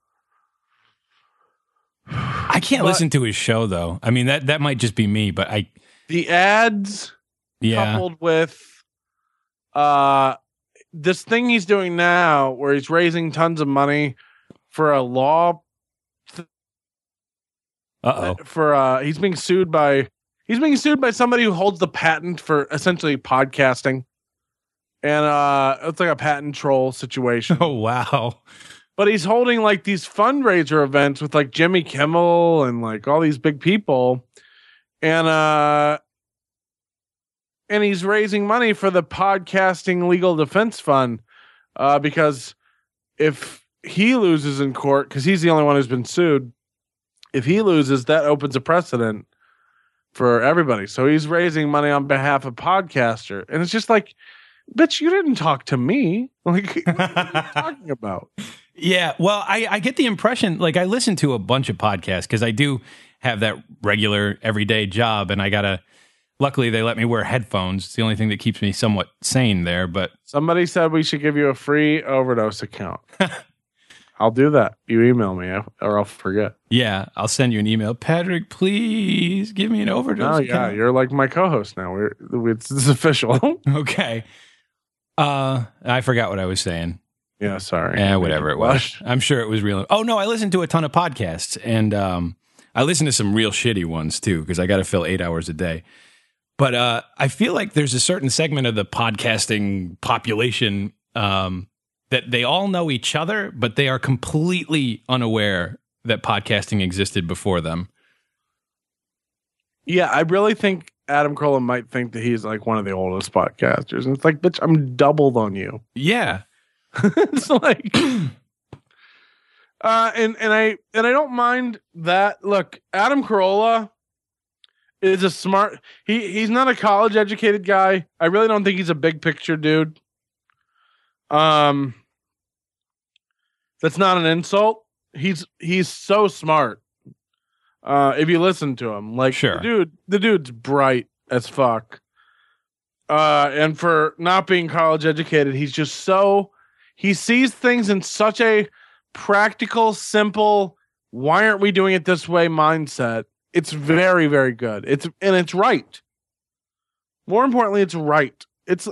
I can't but, listen to his show, though. I mean, that, that might just be me, but I... The ads yeah. coupled with uh, this thing he's doing now, where he's raising tons of money for a law... Uh-oh. For uh, he's being sued by he's being sued by somebody who holds the patent for essentially podcasting, and uh, it's like a patent troll situation. Oh wow! But he's holding like these fundraiser events with like Jimmy Kimmel and like all these big people, and uh, and he's raising money for the podcasting legal defense fund, uh, because if he loses in court, because he's the only one who's been sued. If he loses, that opens a precedent for everybody. So he's raising money on behalf of podcaster. And it's just like, bitch, you didn't talk to me. Like, what are you talking about? Yeah, well, I, I get the impression, like, I listen to a bunch of podcasts because I do have that regular everyday job, and I gotta, luckily they let me wear headphones. It's the only thing that keeps me somewhat sane there, but... Somebody said we should give you a free overdose account. I'll do that. You email me or I'll forget. Yeah, I'll send you an email. Patrick, please give me an overdose. Oh, yeah, you're like my co-host now. We're, it's, it's official. Okay. Uh, I forgot what I was saying. Yeah, sorry. Yeah, whatever it was. I'm sure it was real. Oh, no, I listened to a ton of podcasts, and um, I listened to some real shitty ones, too, because I got to fill eight hours a day. But uh, I feel like there's a certain segment of the podcasting population um, that they all know each other, but they are completely unaware that podcasting existed before them. Yeah, I really think Adam Carolla might think that he's like one of the oldest podcasters. And it's like, bitch, I'm doubled on you. Yeah. It's like... uh, and, and, I, and I don't mind that. Look, Adam Carolla is a smart... He, he's not a college-educated guy. I really don't think he's a big-picture dude. Um... That's not an insult. He's he's so smart. Uh, if you listen to him, like sure. the dude, the dude's bright as fuck. Uh, and for not being college educated, he's just so he sees things in such a practical, simple. Why aren't we doing it this way? Mindset. It's very, very good. It's and it's right. More importantly, it's right. It's,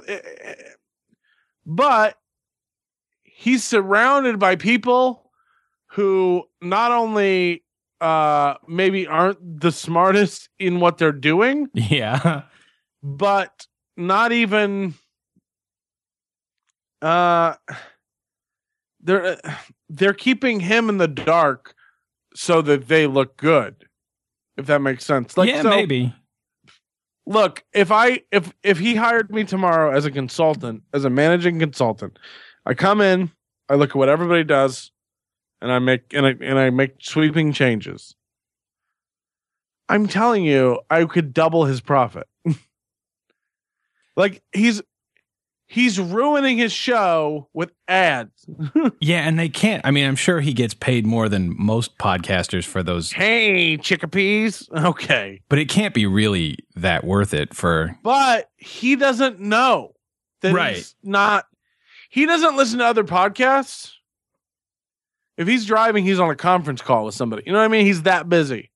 but. He's surrounded by people who not only uh, maybe aren't the smartest in what they're doing, yeah, but not even uh, they're they're keeping him in the dark so that they look good. If that makes sense, like yeah, so, maybe. Look, if I if if he hired me tomorrow as a consultant, as a managing consultant. I come in, I look at what everybody does, and I make and I and I make sweeping changes. I'm telling you, I could double his profit. Like he's he's ruining his show with ads. Yeah, and they can't. I mean, I'm sure he gets paid more than most podcasters for those. Hey, chickpeas. Okay. But it can't be really that worth it for. But he doesn't know that right. he's not. He doesn't listen to other podcasts. If he's driving, he's on a conference call with somebody. You know what I mean? He's that busy.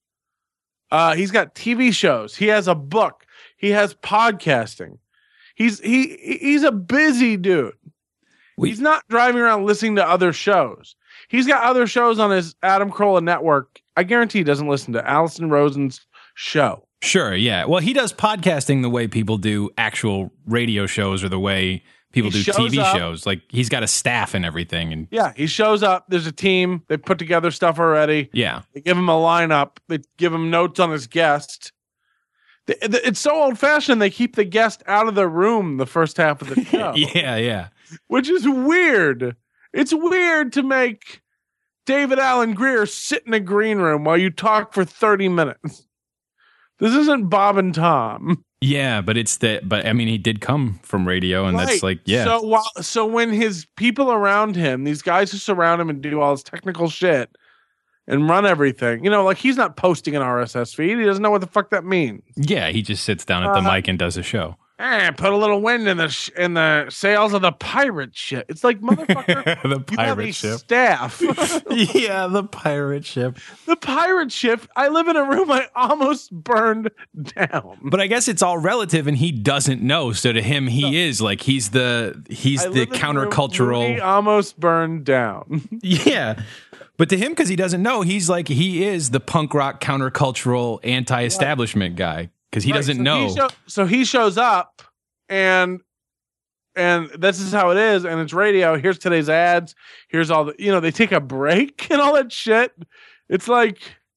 Uh, he's got T V shows. He has a book. He has podcasting. He's he he's a busy dude. We, he's not driving around listening to other shows. He's got other shows on his Adam Carolla network. I guarantee he doesn't listen to Allison Rosen's show. Sure, yeah. Well, he does podcasting the way people do actual radio shows or the way people he do T V up. shows. Like he's got a staff and everything. And yeah, he shows up. There's a team. They put together stuff already. Yeah. They give him a lineup. They give him notes on his guest. It's so old fashioned. They keep the guest out of the room the first half of the show. yeah, yeah. Which is weird. It's weird to make David Alan Grier sit in a green room while you talk for thirty minutes. This isn't Bob and Tom. Yeah, but it's the but I mean he did come from radio and right. that's like yeah. So while so when his people around him, these guys who surround him and do all this technical shit and run everything, you know, like he's not posting an R S S feed. He doesn't know what the fuck that means. Yeah, he just sits down at the uh, mic and does a show. Eh, put a little wind in the sh- in the sails of the pirate ship. It's like motherfucker, the pirate you ship staff. Yeah, the pirate ship. The pirate ship. I live in a room I almost burned down. But I guess it's all relative, and he doesn't know. So to him, he no. is like he's the he's I the countercultural. He almost burned down. Yeah. But to him, because he doesn't know, he's like he is the punk rock countercultural anti-establishment guy. Because he right, doesn't so know. He show, so he shows up, and and this is how it is, and it's radio. Here's today's ads. Here's all the, you know, they take a break and all that shit. It's like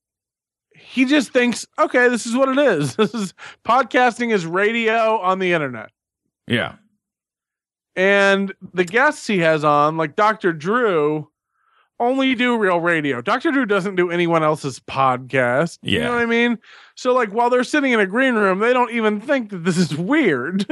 he just thinks, okay, this is what it is. This is podcasting is radio on the internet. Yeah. And the guests he has on, like Doctor Drew, only do real radio. Doctor Drew doesn't do anyone else's podcast. Yeah. You know what I mean? So, like, while they're sitting in a green room, they don't even think that this is weird.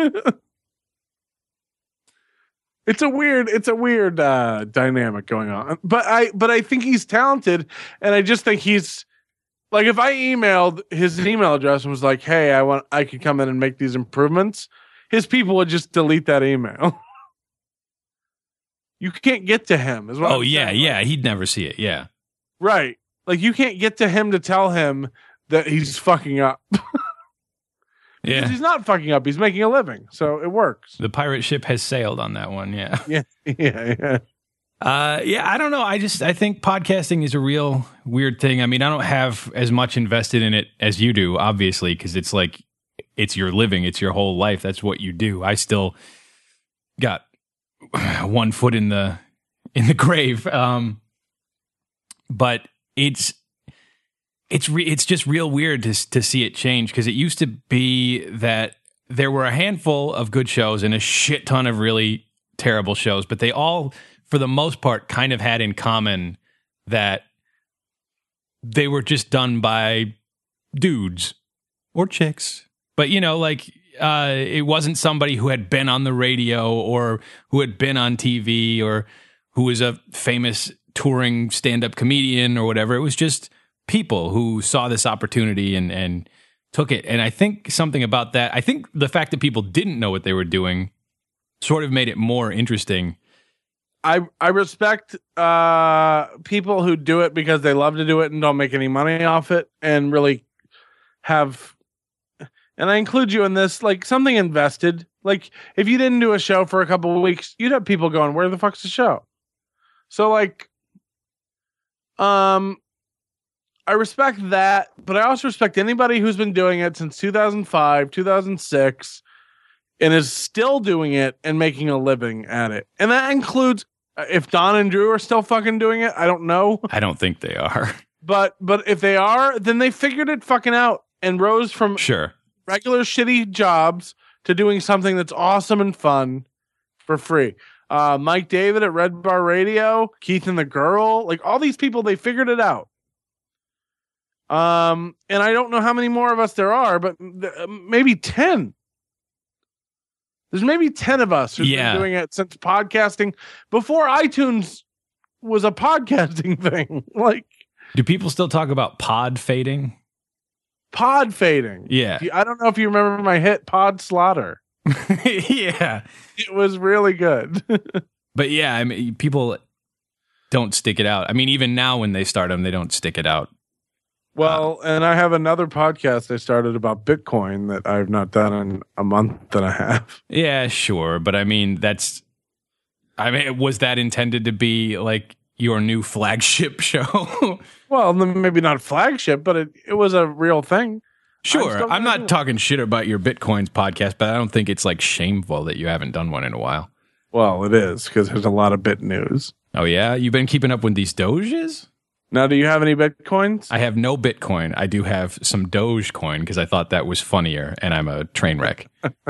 It's a weird, it's a weird uh, dynamic going on. But I, but I think he's talented, and I just think he's like, if I emailed his email address and was like, "Hey, I want, I could come in and make these improvements," his people would just delete that email. You can't get to him. Is what Oh I'm yeah, saying. yeah. He'd never see it. Yeah. Right. Like you can't get to him to tell him that he's fucking up. Because Yeah. he's not fucking up. He's making a living. So it works. The pirate ship has sailed on that one. Yeah. Yeah. Yeah. Yeah. Uh, yeah, I don't know. I just I think podcasting is a real weird thing. I mean, I don't have as much invested in it as you do, obviously, because it's like it's your living, it's your whole life. That's what you do. I still got one foot in the in the grave, um, but it's it's re- it's just real weird to to see it change because it used to be that there were a handful of good shows and a shit ton of really terrible shows, but they all, for the most part, kind of had in common that they were just done by dudes or chicks. But, you know, like, uh, it wasn't somebody who had been on the radio or who had been on T V or who was a famous touring stand-up comedian or whatever. It was just people who saw this opportunity and, and took it. And I think something about that, I think the fact that people didn't know what they were doing sort of made it more interesting. I I respect uh, people who do it because they love to do it and don't make any money off it and really have, and I include you in this, like something invested. Like if you didn't do a show for a couple of weeks, you'd have people going, where the fuck's the show? So like, um, I respect that, but I also respect anybody who's been doing it since two thousand five, two thousand six, and is still doing it and making a living at it. And that includes, if Don and Drew are still fucking doing it, I don't know. I don't think they are. But but if they are, then they figured it fucking out and rose from Sure. regular shitty jobs to doing something that's awesome and fun for free. Uh, Mike David at Red Bar Radio, Keith and the Girl, like all these people, they figured it out. Um, and I don't know how many more of us there are, but th- maybe ten. There's maybe ten of us who've Yeah. been doing it since podcasting before iTunes was a podcasting thing. Like Do people still talk about pod fading? pod fading. Yeah. I don't know if you remember my hit Pod Slaughter. Yeah. It was really good. But yeah, I mean, people don't stick it out. I mean, even now when they start them, they don't stick it out. Well, and I have another podcast I started about Bitcoin that I've not done in a month and a half. Yeah, sure. But I mean, that's, I mean, was that intended to be like your new flagship show? Well, maybe not flagship, but it, it was a real thing. Sure. still I'm gonna do not it. talking shit about your Bitcoins podcast, but I don't think it's like shameful that you haven't done one in a while. Well, it is because there's a lot of bit news. Oh, yeah? You've been keeping up with these Doges? Now, do you have any Bitcoins? I have no Bitcoin. I do have some Dogecoin because I thought that was funnier, and I'm a train wreck.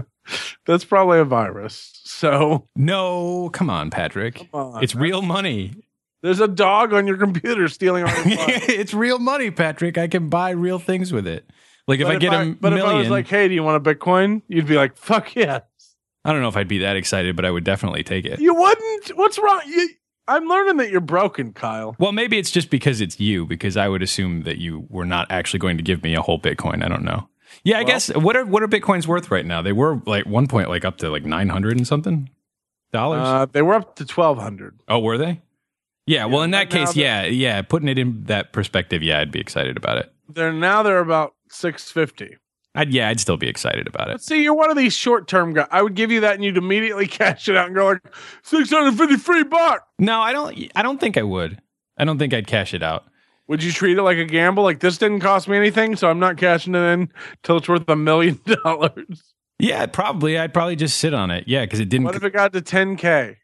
That's probably a virus. So No, come on, Patrick. Come on. It's real money. there's a dog on your computer stealing all your money. It's real money, Patrick. I can buy real things with it. Like if But I get a but million, if I was like, hey, do you want a Bitcoin? You'd be like, fuck yeah. I don't know if I'd be that excited, but I would definitely take it. You wouldn't? What's wrong? You, I'm learning that you're broken, Kyle. Well, maybe it's just because it's you, because I would assume that you were not actually going to give me a whole Bitcoin. I don't know. Yeah, I Well- guess what are what are Bitcoins worth right now? They were like one point like up to like nine hundred and something dollars. Uh, they were up to twelve hundred. oh, were they? Yeah, well, in that right now case, they're- yeah, yeah. Putting it in that perspective, yeah, I'd be excited about it. They're now they're about six fifty. I'd yeah, I'd still be excited about it. But see, you're one of these short term guys. I would give you that, and you'd immediately cash it out and go like six hundred fifty free bucks. No, I don't. I don't think I would. I don't think I'd cash it out. Would you treat it like a gamble? Like this didn't cost me anything, so I'm not cashing it in till it's worth a million dollars. Yeah, probably. I'd probably just sit on it. Yeah, because it didn't. What if it got to ten K?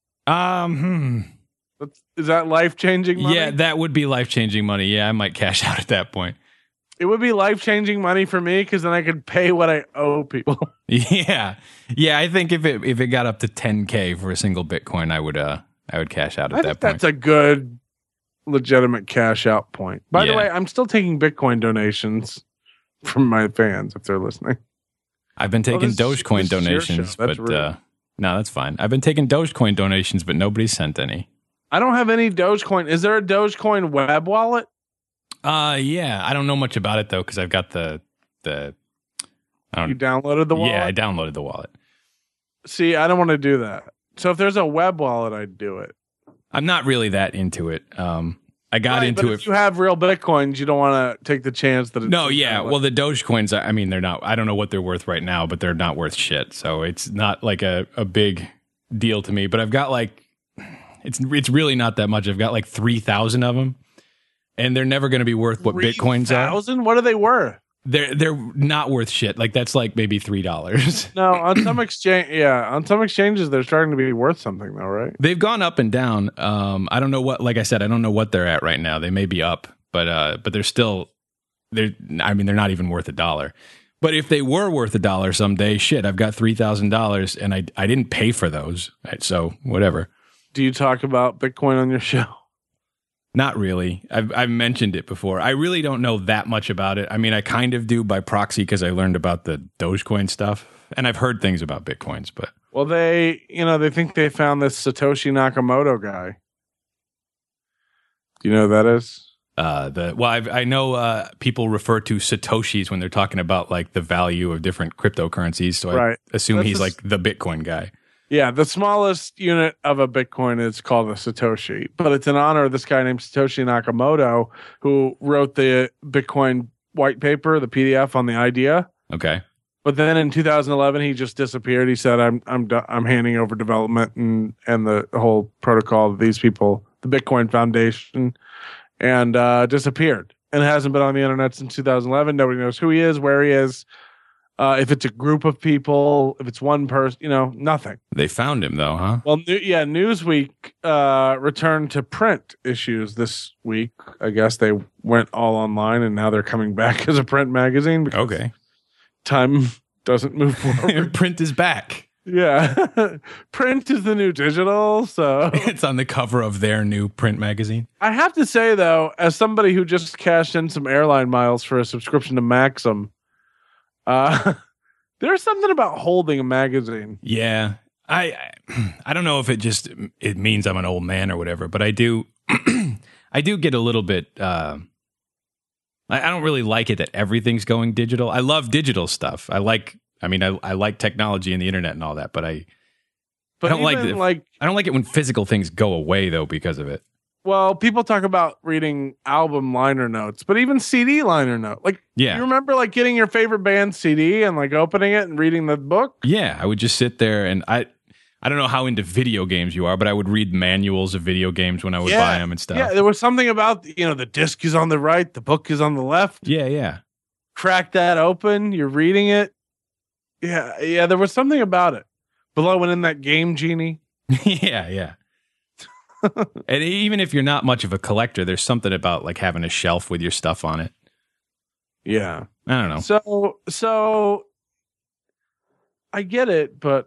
um. Hmm. That's, is that life changing money? Yeah, that would be life changing money. Yeah, I might cash out at that point. It would be life changing money for me because then I could pay what I owe people. Yeah, yeah. I think if it if it got up to ten K for a single Bitcoin, I would uh I would cash out at I that think point. that's a good, legitimate cash out point. By the Yeah. way, I'm still taking Bitcoin donations from my fans if they're listening. I've been taking this- Dogecoin this is your donations, show. That's but rude. uh, no, that's fine. I've been taking Dogecoin donations, but nobody's sent any. I don't have any Dogecoin. Is there a Dogecoin web wallet? Uh, yeah. I don't know much about it though because I've got the the. I You don't. downloaded the wallet? Yeah, I downloaded the wallet. See, I don't want to do that. So if there's a web wallet, I'd do it. I'm not really that into it. Um, I got right, into but it. If you have real Bitcoins, you don't want to take the chance that it's no, yeah. Well, the Dogecoins, I mean, they're not, I don't know what they're worth right now, but they're not worth shit. So it's not like a, a big deal to me. But I've got like, it's it's really not that much. I've got like three thousand of them, and they're never going to be worth what Bitcoins are. three thousand? What are they worth? They're they're not worth shit. Like that's like maybe three dollars. No, on some exchange, yeah, on some exchanges they're starting to be worth something though, right? They've gone up and down. Um, I don't know what. Like I said, I don't know what they're at right now. They may be up, but uh, but they're still they're. I mean, they're not even worth a dollar. But if they were worth a dollar someday, shit, I've got three thousand dollars, and I I didn't pay for those, so whatever. Do you talk about Bitcoin on your show? Not really. I've I've mentioned it before. I really don't know that much about it. I mean, I kind of do by proxy because I learned about the Dogecoin stuff, and I've heard things about Bitcoins. But well, they you know they think they found this Satoshi Nakamoto guy. Do you know who that is? Uh, the well, I've, I know uh, people refer to Satoshis when they're talking about like the value of different cryptocurrencies. So right. I assume That's he's a, like the Bitcoin guy. Yeah, the smallest unit of a Bitcoin is called a Satoshi, but it's in honor of this guy named Satoshi Nakamoto, who wrote the Bitcoin white paper, the P D F on the idea. Okay. But then in two thousand eleven, he just disappeared. He said, "I'm I'm I'm handing over development and and the whole protocol to these people, the Bitcoin Foundation," and uh, disappeared. And hasn't been on the internet since two thousand eleven. Nobody knows who he is, where he is. Uh, if it's a group of people, if it's one person, you know, nothing. They found him though, huh? Well, new, yeah, Newsweek uh, returned to print issues this week. I guess they went all online, and now they're coming back as a print magazine. Okay. Time doesn't move forward. Print is back. Yeah. Print is the new digital, so it's on the cover of their new print magazine. I have to say, though, as somebody who just cashed in some airline miles for a subscription to Maxim, Uh, there's something about holding a magazine. Yeah, I, I, I don't know if it just it means I'm an old man or whatever, but I do, I do get a little bit. Uh, I, I don't really like it that everything's going digital. I love digital stuff. I like. I mean, I, I like technology and the internet and all that, but I, but I don't like it. Like I don't like it when physical things go away though because of it. Well, people talk about reading album liner notes, but even C D liner note. Like, yeah. You remember like getting your favorite band C D and like opening it and reading the book? Yeah, I would just sit there and I I don't know how into video games you are, but I would read manuals of video games when I would yeah. buy them and stuff. Yeah, there was something about, you know, the disc is on the right, the book is on the left. Yeah, yeah. Crack that open, you're reading it. Yeah, yeah, there was something about it. Blowing in that Game Genie. yeah, yeah. And even if you're not much of a collector, there's something about like having a shelf with your stuff on it. Yeah. I don't know. So, so I get it, but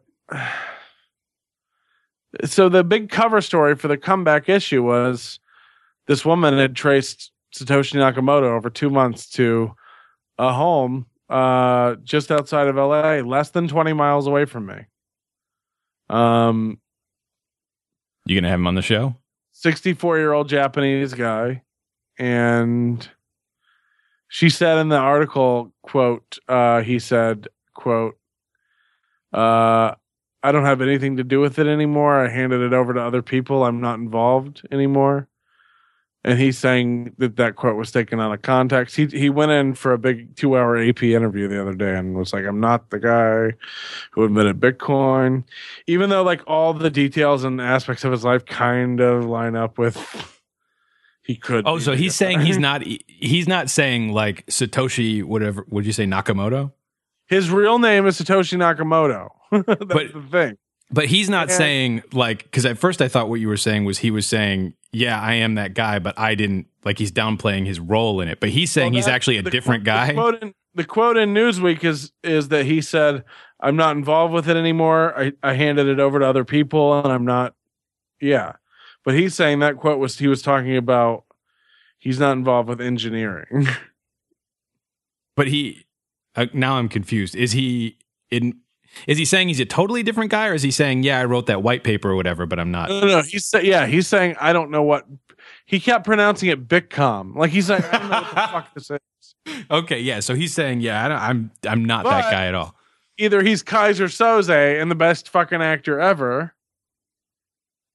so the big cover story for the comeback issue was this woman had traced Satoshi Nakamoto over two months to a home uh, just outside of L A, less than twenty miles away from me. Um, You gonna have him on the show? sixty-four-year-old Japanese guy, and she said in the article, quote, uh, he said, quote, uh, I don't have anything to do with it anymore. I handed it over to other people. I'm not involved anymore. And he's saying that that quote was taken out of context. He he went in for a big two-hour A P interview the other day and was like, I'm not the guy who invented Bitcoin. Even though like all the details and aspects of his life kind of line up with he could. Oh, so he's saying he's not he's not saying like Satoshi whatever. Would you say Nakamoto? His real name is Satoshi Nakamoto. That's but, the thing. But he's not and, saying like, because at first I thought what you were saying was he was saying, yeah, I am that guy, but I didn't, like he's downplaying his role in it. But he's saying well, he's actually a the, different the guy. Quote in, the quote in Newsweek is is that he said, I'm not involved with it anymore. I, I handed it over to other people and I'm not, yeah. But he's saying that quote was, he was talking about, he's not involved with engineering. But he, uh, now I'm confused. Is he in, is he saying he's a totally different guy, or is he saying, yeah, I wrote that white paper or whatever, but I'm not? No, no, no. He's say, yeah, he's saying, I don't know what, he kept pronouncing it Bitcom. Like he's like, I don't know what the fuck this is. Okay, yeah. So he's saying, yeah, I don't, I'm, I'm not but that guy at all. Either he's Kaiser Soze and the best fucking actor ever,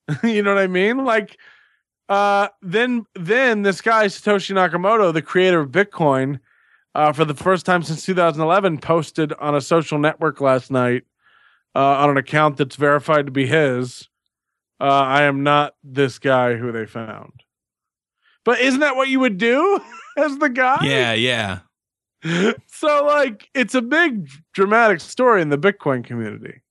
You know what I mean? Like, uh, then then this guy Satoshi Nakamoto, the creator of Bitcoin, uh, for the first time since two thousand eleven, posted on a social network last night uh, on an account that's verified to be his. Uh, I am not this guy who they found. But isn't that what you would do as the guy? Yeah, yeah. So, like, it's a big dramatic story in the Bitcoin community.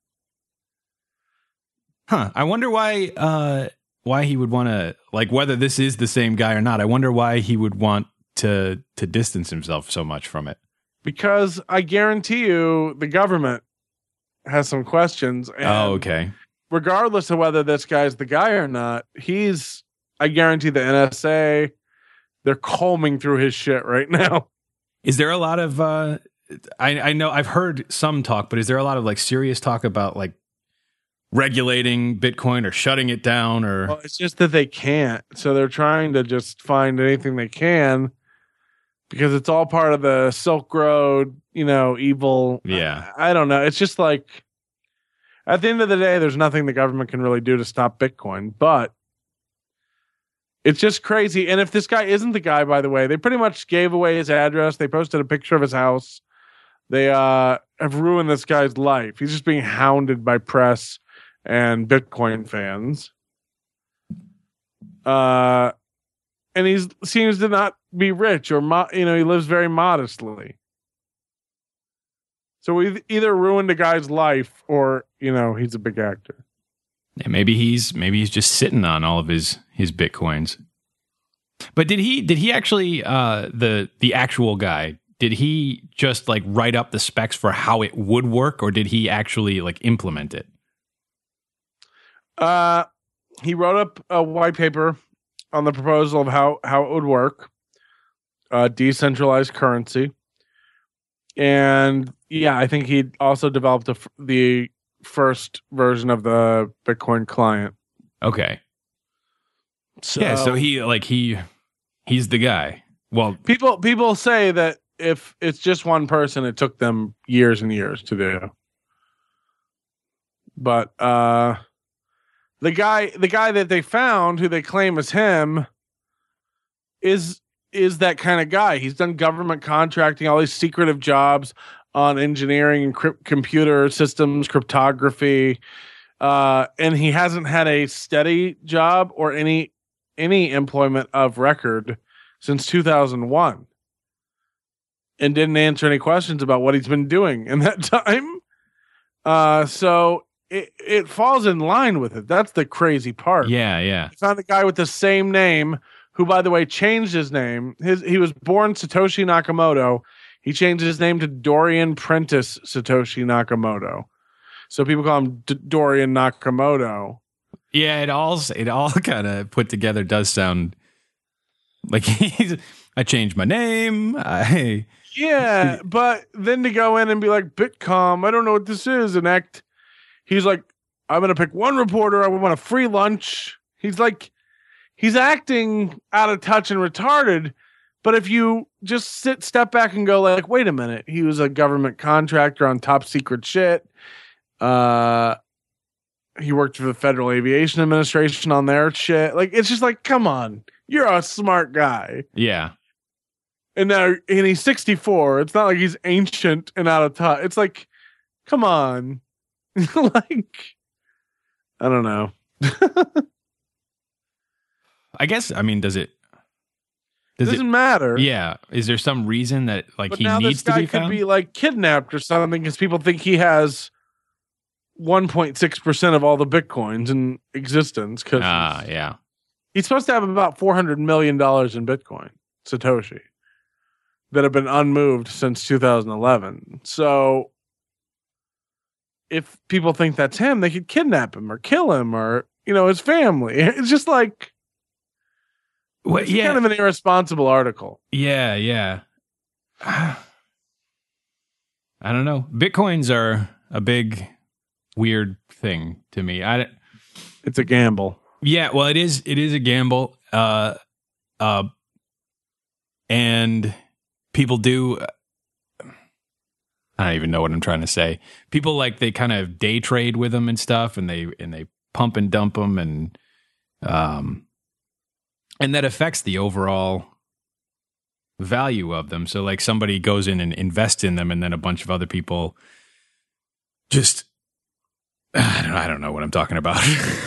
Huh. I wonder why uh, why he would want to, like, whether this is the same guy or not. I wonder why he would want to to distance himself so much from it. Because I guarantee you the government has some questions. And oh, okay. regardless of whether this guy's the guy or not, he's, I guarantee the N S A, they're combing through his shit right now. Is there a lot of, uh, I, I know I've heard some talk, but is there a lot of like serious talk about like regulating Bitcoin or shutting it down or? Well, it's just that they can't. So they're trying to just find anything they can because it's all part of the Silk Road, you know, evil. Yeah. I, I don't know. It's just like, at the end of the day, there's nothing the government can really do to stop Bitcoin, but it's just crazy. And if this guy isn't the guy, by the way, they pretty much gave away his address. They posted a picture of his house. They uh, have ruined this guy's life. He's just being hounded by press and Bitcoin fans. Uh, and he seems to not be rich or, mo- you know, he lives very modestly. So we've either ruined a guy's life or, you know, he's a big actor. Yeah, maybe he's maybe he's just sitting on all of his his Bitcoins. But did he did he actually uh, the the actual guy, did he just like write up the specs for how it would work, or did he actually like implement it? Uh, he wrote up a white paper on the proposal of how, how it would work, uh, decentralized currency. And yeah, I think he also developed a, the first version of the Bitcoin client. Okay. So, yeah, so he like he he's the guy. Well, people people say that if it's just one person, it took them years and years to do. But uh, the guy the guy that they found, who they claim is him, is is that kind of guy. He's done government contracting, all these secretive jobs on engineering and crypt- computer systems, cryptography, uh, and he hasn't had a steady job or any any employment of record since two thousand one, and didn't answer any questions about what he's been doing in that time. Uh, so it it falls in line with it. That's the crazy part. Yeah, yeah. He found a guy with the same name, who, by the way, changed his name. His he was born Satoshi Nakamoto. He changed his name to Dorian Prentice Satoshi Nakamoto. So people call him D- Dorian Nakamoto. Yeah, it all it all kind of put together does sound like he's. I changed my name. I yeah, but then to go in and be like Bitcom, I don't know what this is, and act. He's like, I'm gonna pick one reporter. I want a free lunch. He's like, he's acting out of touch and retarded. But if you just sit, step back and go like, wait a minute, he was a government contractor on top secret shit. Uh, he worked for the Federal Aviation Administration on their shit. Like, it's just like, come on, you're a smart guy. Yeah. And now, and he's sixty-four. It's not like he's ancient and out of touch. It's like, come on. Like, I don't know. I guess, I mean, does it? Does Doesn't it, matter. Yeah. Is there some reason that like but he now needs this guy to be found? could be like kidnapped or something because people think he has one point six percent of all the Bitcoins in existence. Cause Ah, yeah. He's supposed to have about four hundred million dollars in Bitcoin, Satoshi, that have been unmoved since two thousand eleven. So if people think that's him, they could kidnap him or kill him or, you know, his family. It's just like, well, it's yeah. kind of an irresponsible article. Yeah, yeah. I don't know. Bitcoins are a big, weird thing to me. I, it's a gamble. Yeah, well, it is. It is a gamble. Uh, uh, and people do. I don't even know what I'm trying to say. People like they kind of day trade with them and stuff, and they and they pump and dump them, and Um, and that affects the overall value of them. So like somebody goes in and invests in them, and then a bunch of other people just, I don't know, I don't know what I'm talking about.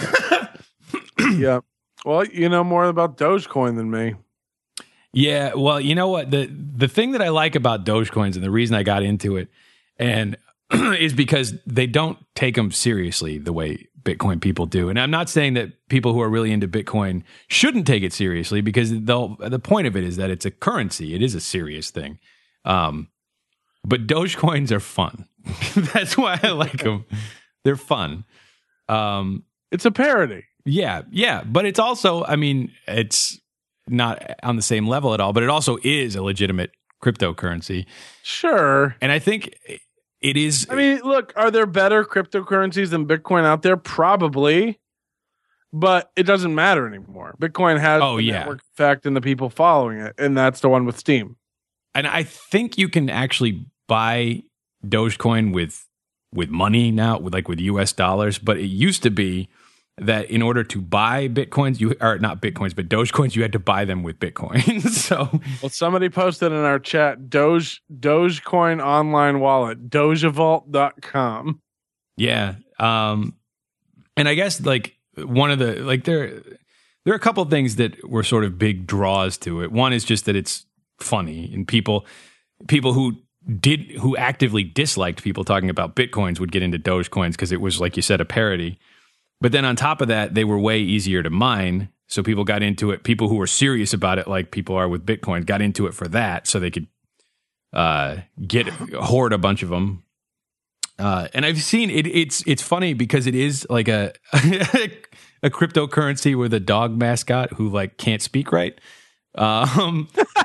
Yeah. Well, you know more about Dogecoin than me. Yeah, well, you know what? The the thing that I like about Dogecoins, and the reason I got into it, and is because they don't take them seriously the way Bitcoin people do. And I'm not saying that people who are really into Bitcoin shouldn't take it seriously, because they'll, the point of it is that it's a currency. It is a serious thing. Um, but Dogecoins are fun. That's why I like them. They're fun. Um, it's a parody. Yeah, yeah. But it's also, I mean, it's not on the same level at all, but it also is a legitimate cryptocurrency. Sure. And I think it is. I mean, look, are there better cryptocurrencies than Bitcoin out there? Probably. But it doesn't matter anymore. Bitcoin has oh, the yeah. network effect and the people following it, and that's the one with Steam. And I think you can actually buy Dogecoin with with money now, with like with U S dollars, but it used to be that in order to buy Bitcoins, you or not Bitcoins, but Dogecoins, you had to buy them with Bitcoin. So, well, somebody posted in our chat Doge Dogecoin online wallet, Dojavault dot com. Yeah, um, and I guess like one of the like there there are a couple of things that were sort of big draws to it. One is just that it's funny, and people people who did who actively disliked people talking about Bitcoins would get into Dogecoins because it was, like you said, a parody. But then on top of that, they were way easier to mine. So people got into it. People who were serious about it, like people are with Bitcoin, got into it for that, so they could uh, get hoard a bunch of them. Uh, and I've seen it. It's it's funny because it is like a a cryptocurrency with a dog mascot who like can't speak right. Um,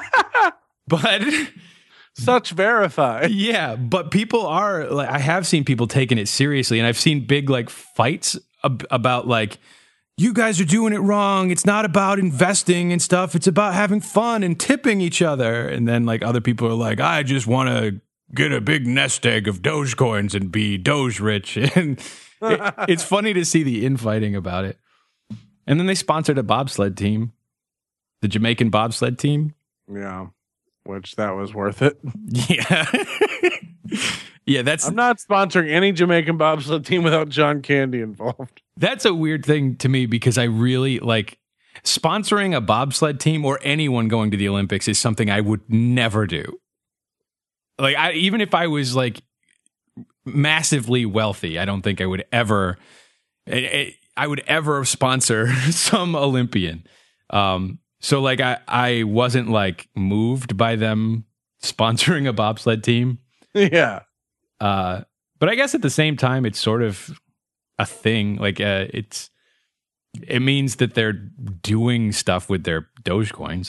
but such verify. Yeah, but people are like, I have seen people taking it seriously, and I've seen big like fights about like, you guys are doing it wrong. It's not about investing and stuff. It's about having fun and tipping each other. And then like other people are like, I just want to get a big nest egg of Dogecoins and be Doge rich. And it, it's funny to see the infighting about it. And then they sponsored a bobsled team, the Jamaican bobsled team. Yeah, which that was worth it. Yeah. Yeah, that's. I'm not sponsoring any Jamaican bobsled team without John Candy involved. That's a weird thing to me because I really like sponsoring a bobsled team or anyone going to the Olympics is something I would never do. Like, I, even if I was like massively wealthy, I don't think I would ever. I, I would ever sponsor some Olympian. Um, so like, I I wasn't like moved by them sponsoring a bobsled team. Yeah. Uh, but I guess at the same time, it's sort of a thing. Like, uh, it's it means that they're doing stuff with their Dogecoins.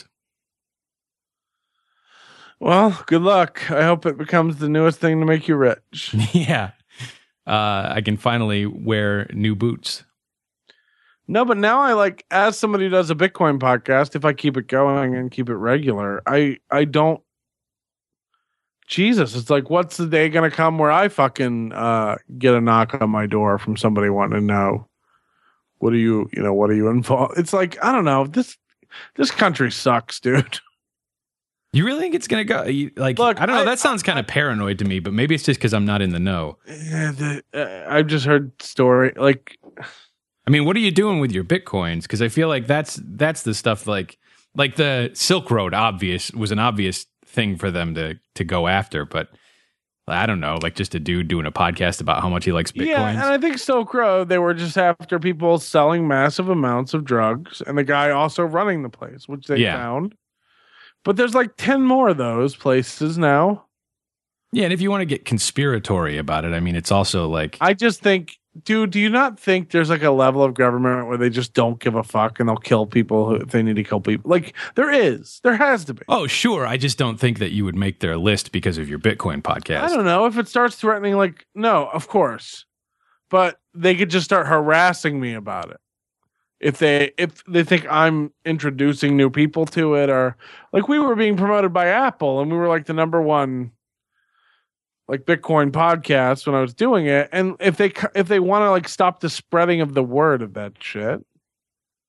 Well, good luck. I hope it becomes the newest thing to make you rich. Yeah. Uh, I can finally wear new boots. No, but now I like, as somebody who does a Bitcoin podcast, if I keep it going and keep it regular, I I don't. Jesus, it's like, what's the day going to come where I fucking uh, get a knock on my door from somebody wanting to know, what are you, you know, what are you involved? It's like, I don't know. This this country sucks, dude. You really think it's going to go? Like, Look, I don't know. I, that sounds kind of paranoid to me, but maybe it's just because I'm not in the know. Yeah, the, uh, I've just heard story. Like, I mean, what are you doing with your Bitcoins? Because I feel like that's that's the stuff like like the Silk Road obvious was an obvious thing for them to to go after, but I don't know, like just a dude doing a podcast about how much he likes Bitcoins. Yeah, and I think Silk Road, they were just after people selling massive amounts of drugs, and the guy also running the place, which they yeah. found. But there's like ten more of those places now. Yeah, and if you want to get conspiratory about it, I mean, it's also like... I just think, dude, do you not think there's like a level of government where they just don't give a fuck and they'll kill people if they need to kill people? Like, there is. There has to be. Oh, sure. I just don't think that you would make their list because of your Bitcoin podcast. I don't know. If it starts threatening, like, no, of course. But they could just start harassing me about it. If they if they think I'm introducing new people to it, or like we were being promoted by Apple and we were like the number one like Bitcoin podcast when I was doing it, and if they if they want to like stop the spreading of the word of that shit,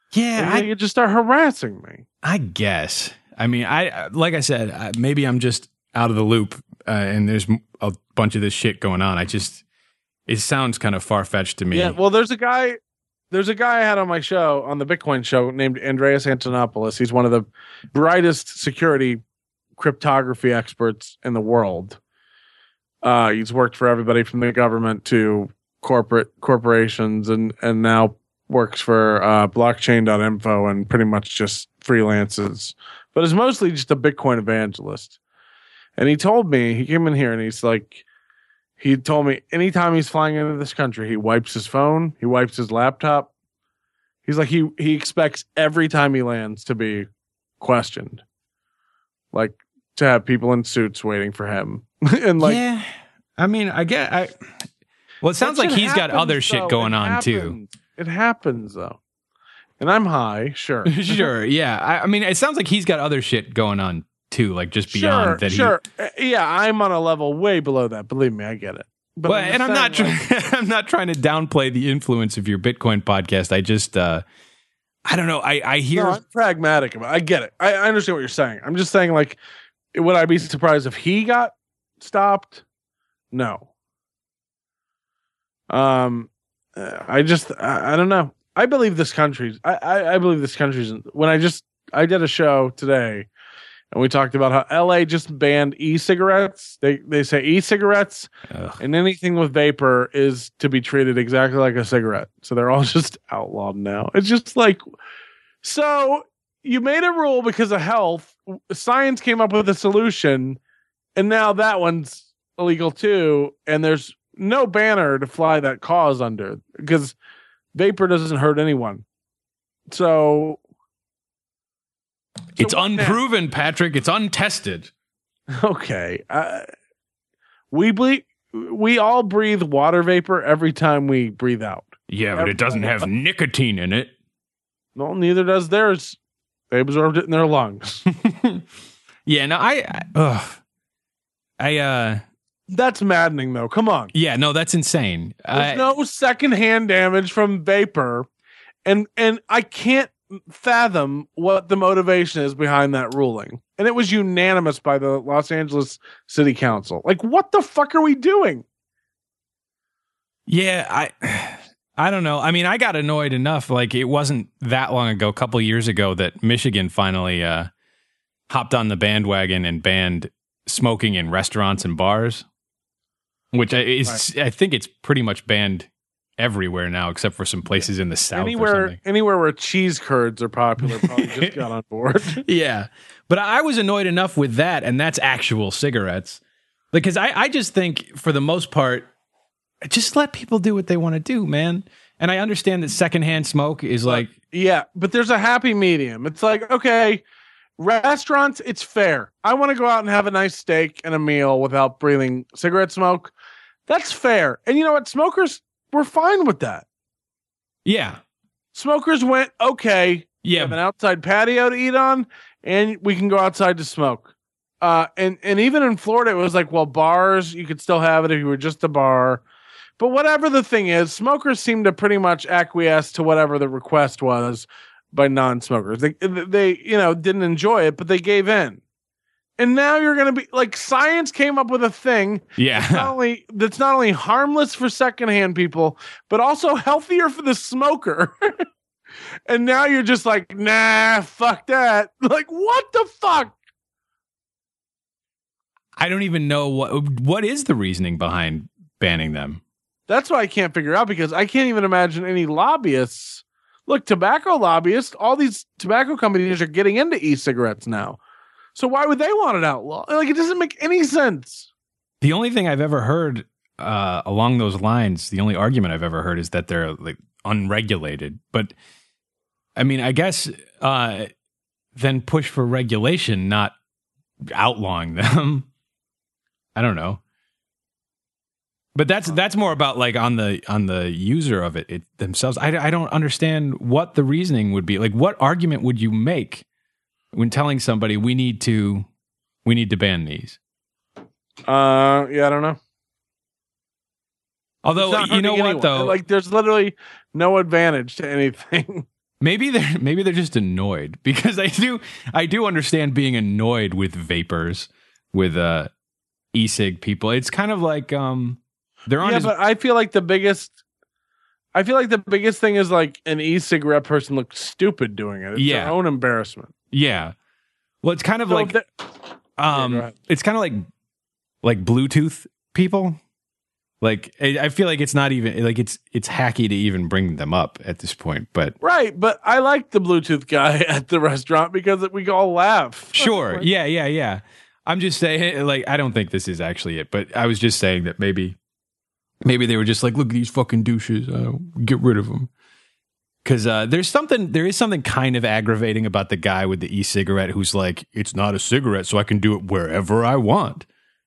Yeah, Like, I, you just start harassing me. I guess. I mean, I like I said, I, maybe I'm just out of the loop, uh, and there's a bunch of this shit going on. I just, it sounds kind of far fetched to me. Yeah, well, there's a guy, there's a guy I had on my show, on the Bitcoin show, named Andreas Antonopoulos. He's one of the brightest security cryptography experts in the world. Uh, he's worked for everybody from the government to corporate corporations, and and now works for uh, blockchain dot info and pretty much just freelances, but is mostly just a Bitcoin evangelist. And he told me, he came in here and he's like, he told me anytime he's flying into this country, he wipes his phone, he wipes his laptop. He's like, he, he expects every time he lands to be questioned, like to have people in suits waiting for him. And like, yeah, I mean, I get, I, well, it sounds like he's got other shit though. going It on happens. too. It happens though. And I'm high, sure. Sure, yeah. I, I mean, it sounds like he's got other shit going on too, like just beyond sure, that. Sure, Uh, yeah, I'm on a level way below that. Believe me, I get it. But Well, I'm and I'm not saying, trying. like, I'm not trying to downplay the influence of your Bitcoin podcast. I just, uh, I don't know. I I hear. no, I'm pragmatic about it. I get it. I, I understand what you're saying. I'm just saying, like, would I be surprised if he got stopped? No. Um, uh, I just, I, I don't know. I believe this country's. I, I, I believe this country's. When I just, I did a show today, and we talked about how L A just banned e-cigarettes. They they say e-cigarettes Ugh. and anything with vapor is to be treated exactly like a cigarette. So they're all just outlawed now. It's just like, so you made a rule because of health. Science came up with a solution, and now that one's illegal too. And there's no banner to fly that cause under because vapor doesn't hurt anyone. So. It's So what now? unproven, Patrick. It's untested. Okay. Uh, we ble- we all breathe water vapor every time we breathe out. Yeah, but it doesn't have nicotine in it. No, neither does theirs. They absorbed it in their lungs. Yeah, no, I, I, ugh. I, uh, That's maddening, though. Come on. yeah, no, that's insane. There's I, no secondhand damage from vapor, and and I can't fathom what the motivation is behind that ruling. And it was unanimous by the Los Angeles City Council. Like, what the fuck are we doing? Yeah, I I don't know. I mean, I got annoyed enough. Like, it wasn't that long ago, a couple years ago, that Michigan finally uh, hopped on the bandwagon and banned smoking in restaurants and bars, which is, right. I think it's pretty much banned everywhere now, except for some places in the South. Anywhere, or something. anywhere where cheese curds are popular, probably just got on board. Yeah, but I was annoyed enough with that, and that's actual cigarettes, because I, I just think for the most part, just let people do what they want to do, man. And I understand that secondhand smoke is like, yeah, but there's a happy medium. It's like, okay, restaurants, it's fair. I want to go out and have a nice steak and a meal without breathing cigarette smoke. That's fair. And you know what? Smokers, we're fine with that. Yeah. Smokers went, okay, yeah, we have an outside patio to eat on, and we can go outside to smoke. Uh, and, and even in Florida, it was like, well, bars, you could still have it if you were just a bar. But whatever the thing is, smokers seem to pretty much acquiesce to whatever the request was by non-smokers. They, they, you know, didn't enjoy it, but they gave in. And now you're going to be like, science came up with a thing yeah. that's not only, that's not only harmless for secondhand people, but also healthier for the smoker. And now you're just like, nah, fuck that. Like, what the fuck? I don't even know what what is the reasoning behind banning them. That's what I can't figure out, because I can't even imagine any lobbyists. Look, tobacco lobbyists, all these tobacco companies are getting into e-cigarettes now. So why would they want it outlawed? Like, it doesn't make any sense. The only thing I've ever heard uh, along those lines, the only argument I've ever heard is that they're like unregulated. But I mean, I guess uh, then push for regulation, not outlawing them. I don't know. But that's that's more about like on the on the user of it, it themselves. I, I don't understand what the reasoning would be. Like, what argument would you make when telling somebody we need to we need to ban these? Uh, yeah, I don't know. Although, you know what, anyone. though? Like, there's literally no advantage to anything. Maybe they're maybe they're just annoyed, because I do I do understand being annoyed with vapors, with uh e-cig people. It's kind of like um they're on. Yeah, his, but I feel like the biggest, I feel like the biggest thing is like an e-cigarette person looks stupid doing it. It's Yeah. their own embarrassment. yeah. Well, it's kind of So like the- um go ahead. it's kind of like like Bluetooth people. Like I I feel like it's not even like it's it's hacky to even bring them up at this point, but Right, but I like the Bluetooth guy at the restaurant because we all laugh. sure. Yeah, yeah, yeah. I'm just saying, like, I don't think this is actually it, but I was just saying that maybe, maybe they were just like, look at these fucking douches, uh, get rid of them. Because uh, there's something, there is something kind of aggravating about the guy with the e-cigarette who's like, it's not a cigarette, so I can do it wherever I want.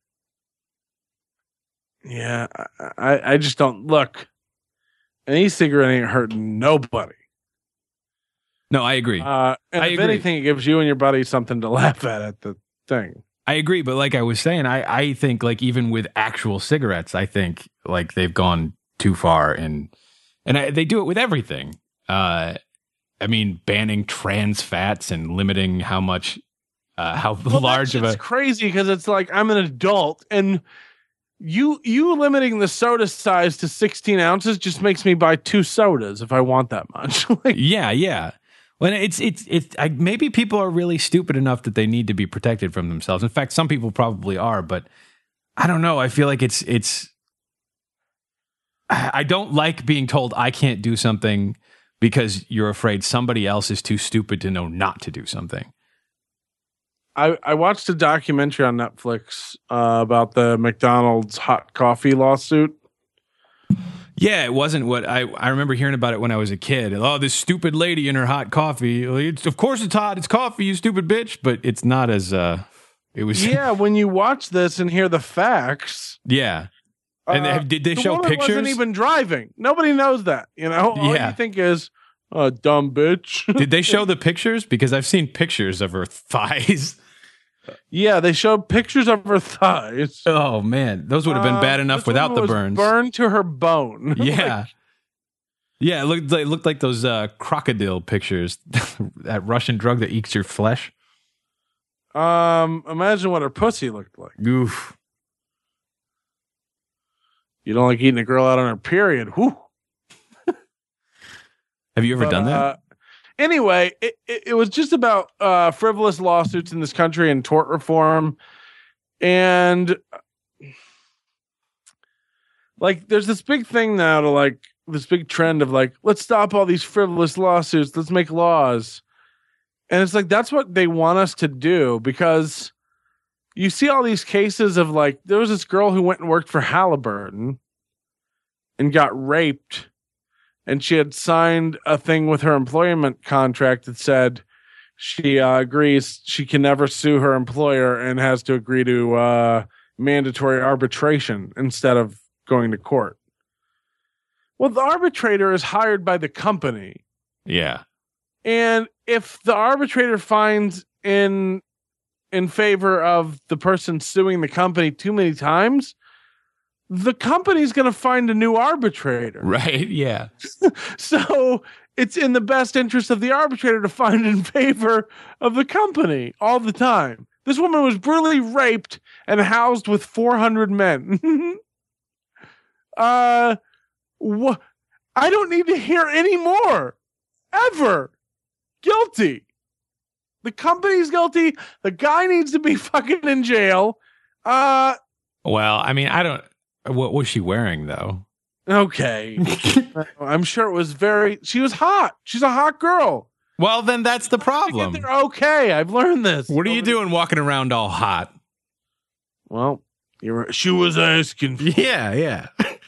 Yeah, I, I just don't look. An e-cigarette ain't hurting nobody. No, I agree. Uh, and I if agree. anything, it gives you and your buddy something to laugh at at the thing. I agree, but like I was saying, I, I think like even with actual cigarettes, I think like they've gone too far, and and I, they do it with everything. Uh, I mean, banning trans fats and limiting how much, uh, how Well, large of It's a crazy because it's like I'm an adult, and you you limiting the soda size to sixteen ounces just makes me buy two sodas if I want that much. Like, yeah, yeah. When it's it's it's I, maybe people are really stupid enough that they need to be protected from themselves. In fact, some people probably are, but I don't know. I feel like it's it's. I I don't like being told I can't do something because you're afraid somebody else is too stupid to know not to do something. I, I watched a documentary on Netflix uh, about the McDonald's hot coffee lawsuit. Yeah, it wasn't what I I remember hearing about it when I was a kid. Oh, this stupid lady in her hot coffee. It's, of course it's hot. It's coffee, you stupid bitch. But it's not as uh, it was. Yeah, when you watch this and hear the facts, yeah. And uh, they- did they the show woman pictures? Wasn't even driving. Nobody knows that. You know, all Yeah. you think is, "Oh, dumb bitch." Did they show the pictures? Because I've seen pictures of her thighs. Yeah, they showed pictures of her thighs. Oh man, those would have been Uh, bad enough this without woman the was burns. Burned to her bone. Yeah. Yeah, it looked like, it looked like those uh, crocodile pictures, that Russian drug that eats your flesh. Um, imagine what her pussy looked like. Oof. You don't like eating a girl out on her period. Whew. Have you ever But, done that? uh, anyway, it, it, it was just about uh, frivolous lawsuits in this country and tort reform. And like, there's this big thing now to like, this big trend of like, let's stop all these frivolous lawsuits. Let's make laws. And it's like, that's what they want us to do, because you see all these cases of like, there was this girl who went and worked for Halliburton and got raped. And she had signed a thing with her employment contract that said she uh, agrees she can never sue her employer and has to agree to uh, mandatory arbitration instead of going to court. Well, the arbitrator is hired by the company. Yeah. And if the arbitrator finds in in favor of the person suing the company too many times, the company's going to find a new arbitrator. Right. Yeah. So it's in the best interest of the arbitrator to find in favor of the company all the time. This woman was brutally raped and housed with four hundred men. uh, wh- I don't need to hear any more. Ever. Guilty. The company's guilty. The guy needs to be fucking in jail. Uh, Well, I mean, I don't. What was she wearing though? okay. I'm sure it was very. She was hot. She's a hot girl. Well, then that's the I problem. get they're okay. I've learned this. What are you doing walking around all hot? Well, you were. She was asking. For Yeah, yeah.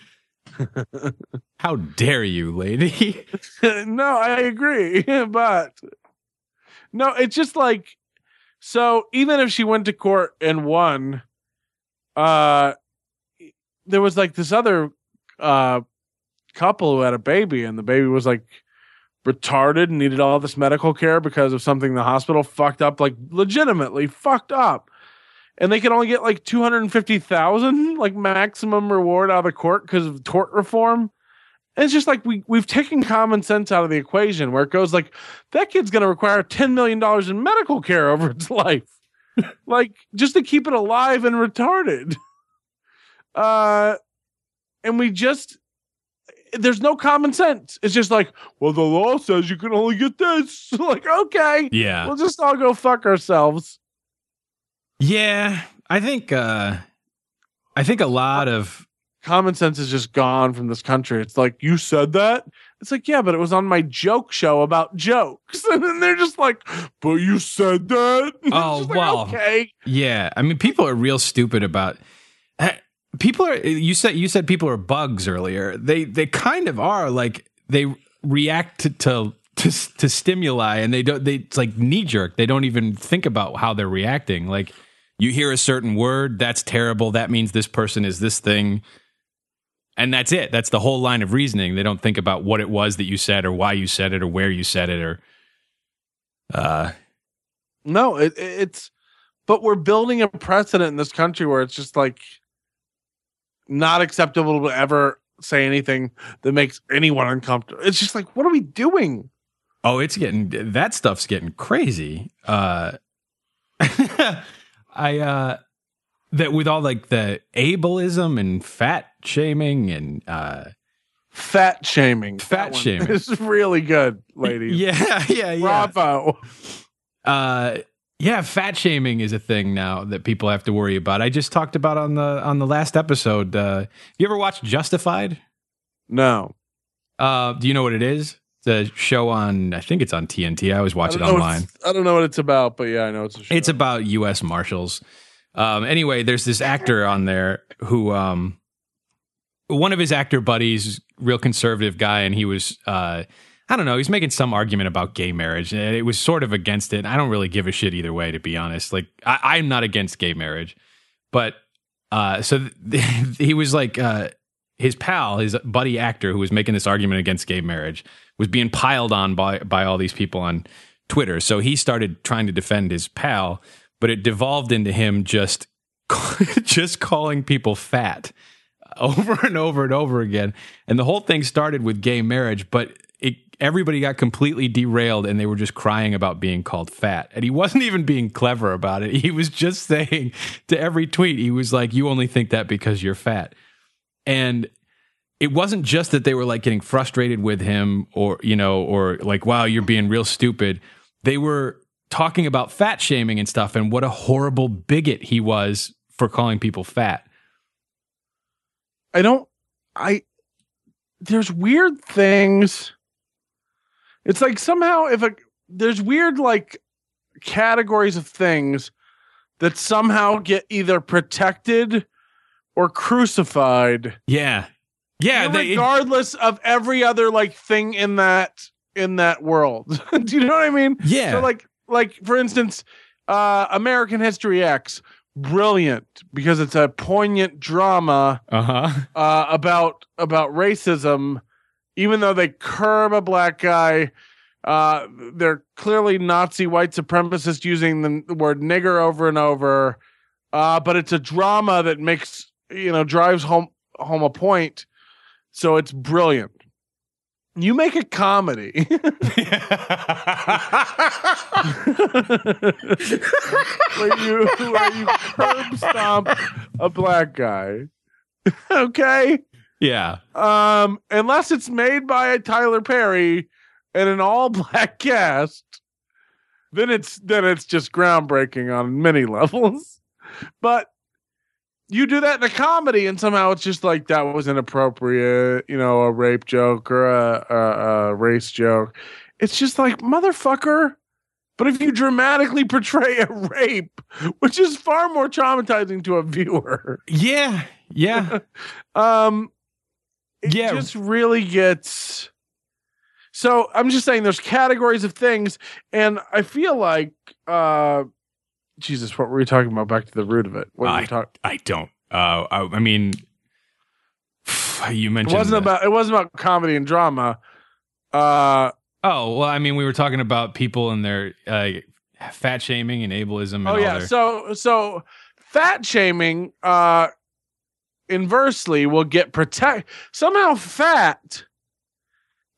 How dare you, lady? no, I agree, but no, it's just like, so even if she went to court and won, uh, there was like this other uh couple who had a baby, and the baby was like retarded and needed all this medical care because of something the hospital fucked up, like legitimately fucked up. And they could only get like two hundred fifty thousand like maximum reward out of the court because of tort reform. And it's just like we we've taken common sense out of the equation, where it goes like that kid's going to require ten million dollars in medical care over its life, like just to keep it alive and retarded. Uh, and we just there's no common sense. It's just like, well, the law says you can only get this. Like, okay, yeah, we'll just all go fuck ourselves. Yeah, I think uh, I think a lot of common sense is just gone from this country. It's like, you said that? It's like, yeah, but it was on my joke show about jokes. And then they're just like, but you said that? Oh, like, well, okay. Yeah. I mean, people are real stupid about people are you said you said people are bugs earlier. They they kind of are. Like, they react to to, to, to stimuli, and they don't they it's like knee jerk. They don't even think about how they're reacting. Like, you hear a certain word, that's terrible. That means this person is this thing. And that's it. That's the whole line of reasoning. They don't think about what it was that you said, or why you said it, or where you said it, or uh no, it, it's but we're building a precedent in this country where it's just like not acceptable to ever say anything that makes anyone uncomfortable. It's just like, what are we doing? Oh, it's getting that stuff's getting crazy. Uh I uh that with all like the ableism and fat shaming and uh fat shaming. Fat shaming. It's really good, ladies. Yeah, yeah, yeah. Bravo. Uh yeah, fat shaming is a thing now that people have to worry about. I just talked about on the on the last episode. Uh you ever watched Justified? No. Uh do you know what it is? The show on, I think it's on T N T. I always watch it online. I don't know what it's about, but yeah, I know it's a show. It's about U S Marshals. Um, anyway, there's this actor on there who, um, one of his actor buddies, real conservative guy, and he was, uh, I don't know, he's making some argument about gay marriage, and it was sort of against it. I don't really give a shit either way, to be honest. Like, I, I'm not against gay marriage, but uh, so th- he was like, uh, his pal, his buddy actor, who was making this argument against gay marriage, was being piled on by by all these people on Twitter. So he started trying to defend his pal. But it devolved into him just just calling people fat over and over and over again. And the whole thing started with gay marriage, but it, everybody got completely derailed, and they were just crying about being called fat. And he wasn't even being clever about it. He was just saying to every tweet, he was like, you only think that because you're fat. And it wasn't just that they were like getting frustrated with him, or, you know, or like, wow, you're being real stupid. They were talking about fat shaming and stuff, and what a horrible bigot he was for calling people fat. I don't, I, there's weird things. It's like somehow if a, there's weird like categories of things that somehow get either protected or crucified. Yeah. Yeah. They, regardless it, of every other like thing in that, in that world. Do you know what I mean? Yeah. So like, Like, for instance, uh, American History X, brilliant because it's a poignant drama uh-huh. uh, about about racism. Even though they curb a black guy, uh, they're clearly Nazi white supremacists using the, the word nigger over and over. Uh, but it's a drama that makes, you know, drives home home a point. So it's brilliant. You make a comedy where you where you curb stomp a black guy, okay? Yeah. Um, unless it's made by a Tyler Perry and an all black cast, then it's then it's just groundbreaking on many levels. But you do that in a comedy, and somehow it's just like that was inappropriate, you know, a rape joke or a, a, a race joke. It's just like, motherfucker. But if you dramatically portray a rape, which is far more traumatizing to a viewer, yeah, yeah, um, it yeah, just really gets. So I'm just saying, there's categories of things, and I feel like. Uh, Jesus, what were we talking about? Back to the root of it. What were I, we talk- I don't. Uh, I, I mean, you mentioned it wasn't the, about. It wasn't about comedy and drama. Uh, oh well, I mean, we were talking about people and their uh, fat shaming and ableism. And oh all yeah, their- so so fat shaming, uh, inversely, will get protect somehow. Fat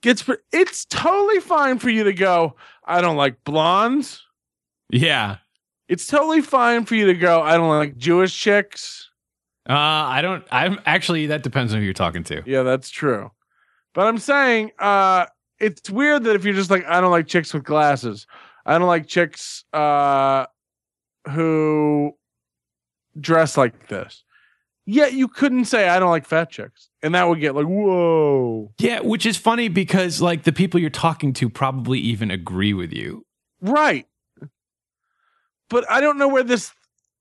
gets. It's totally fine for you to go, I don't like blondes. Yeah. It's totally fine for you to go, I don't like Jewish chicks. Uh, I don't, I'm actually, that depends on who you're talking to. Yeah, that's true. But I'm saying, uh, it's weird that if you're just like, I don't like chicks with glasses. I don't like chicks uh, who dress like this. Yet you couldn't say, I don't like fat chicks. And that would get like, whoa. Yeah, which is funny because like the people you're talking to probably even agree with you. Right. But I don't know where this,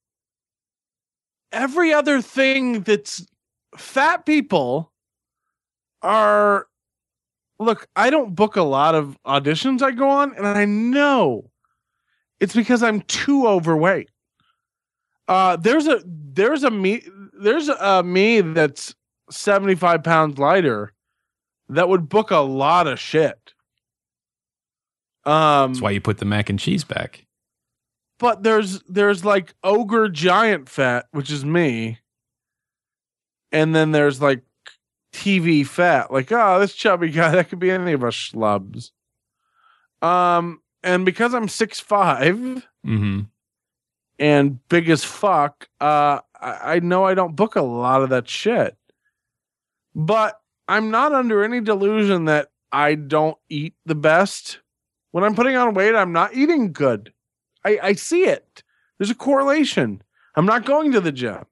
every other thing that's fat people are, look, I don't book a lot of auditions I go on, and I know it's because I'm too overweight. Uh, there's a, there's a me, there's a me that's seventy-five pounds lighter that would book a lot of shit. Um, That's why you put the mac and cheese back. But there's there's like ogre giant fat, which is me. And then there's like T V fat, like, oh, this chubby guy, that could be any of us schlubs. Um, and because I'm six five mm-hmm. and big as fuck, uh, I, I know I don't book a lot of that shit. But I'm not under any delusion that I don't eat the best. When I'm putting on weight, I'm not eating good. I, I see it. There's a correlation. I'm not going to the gym.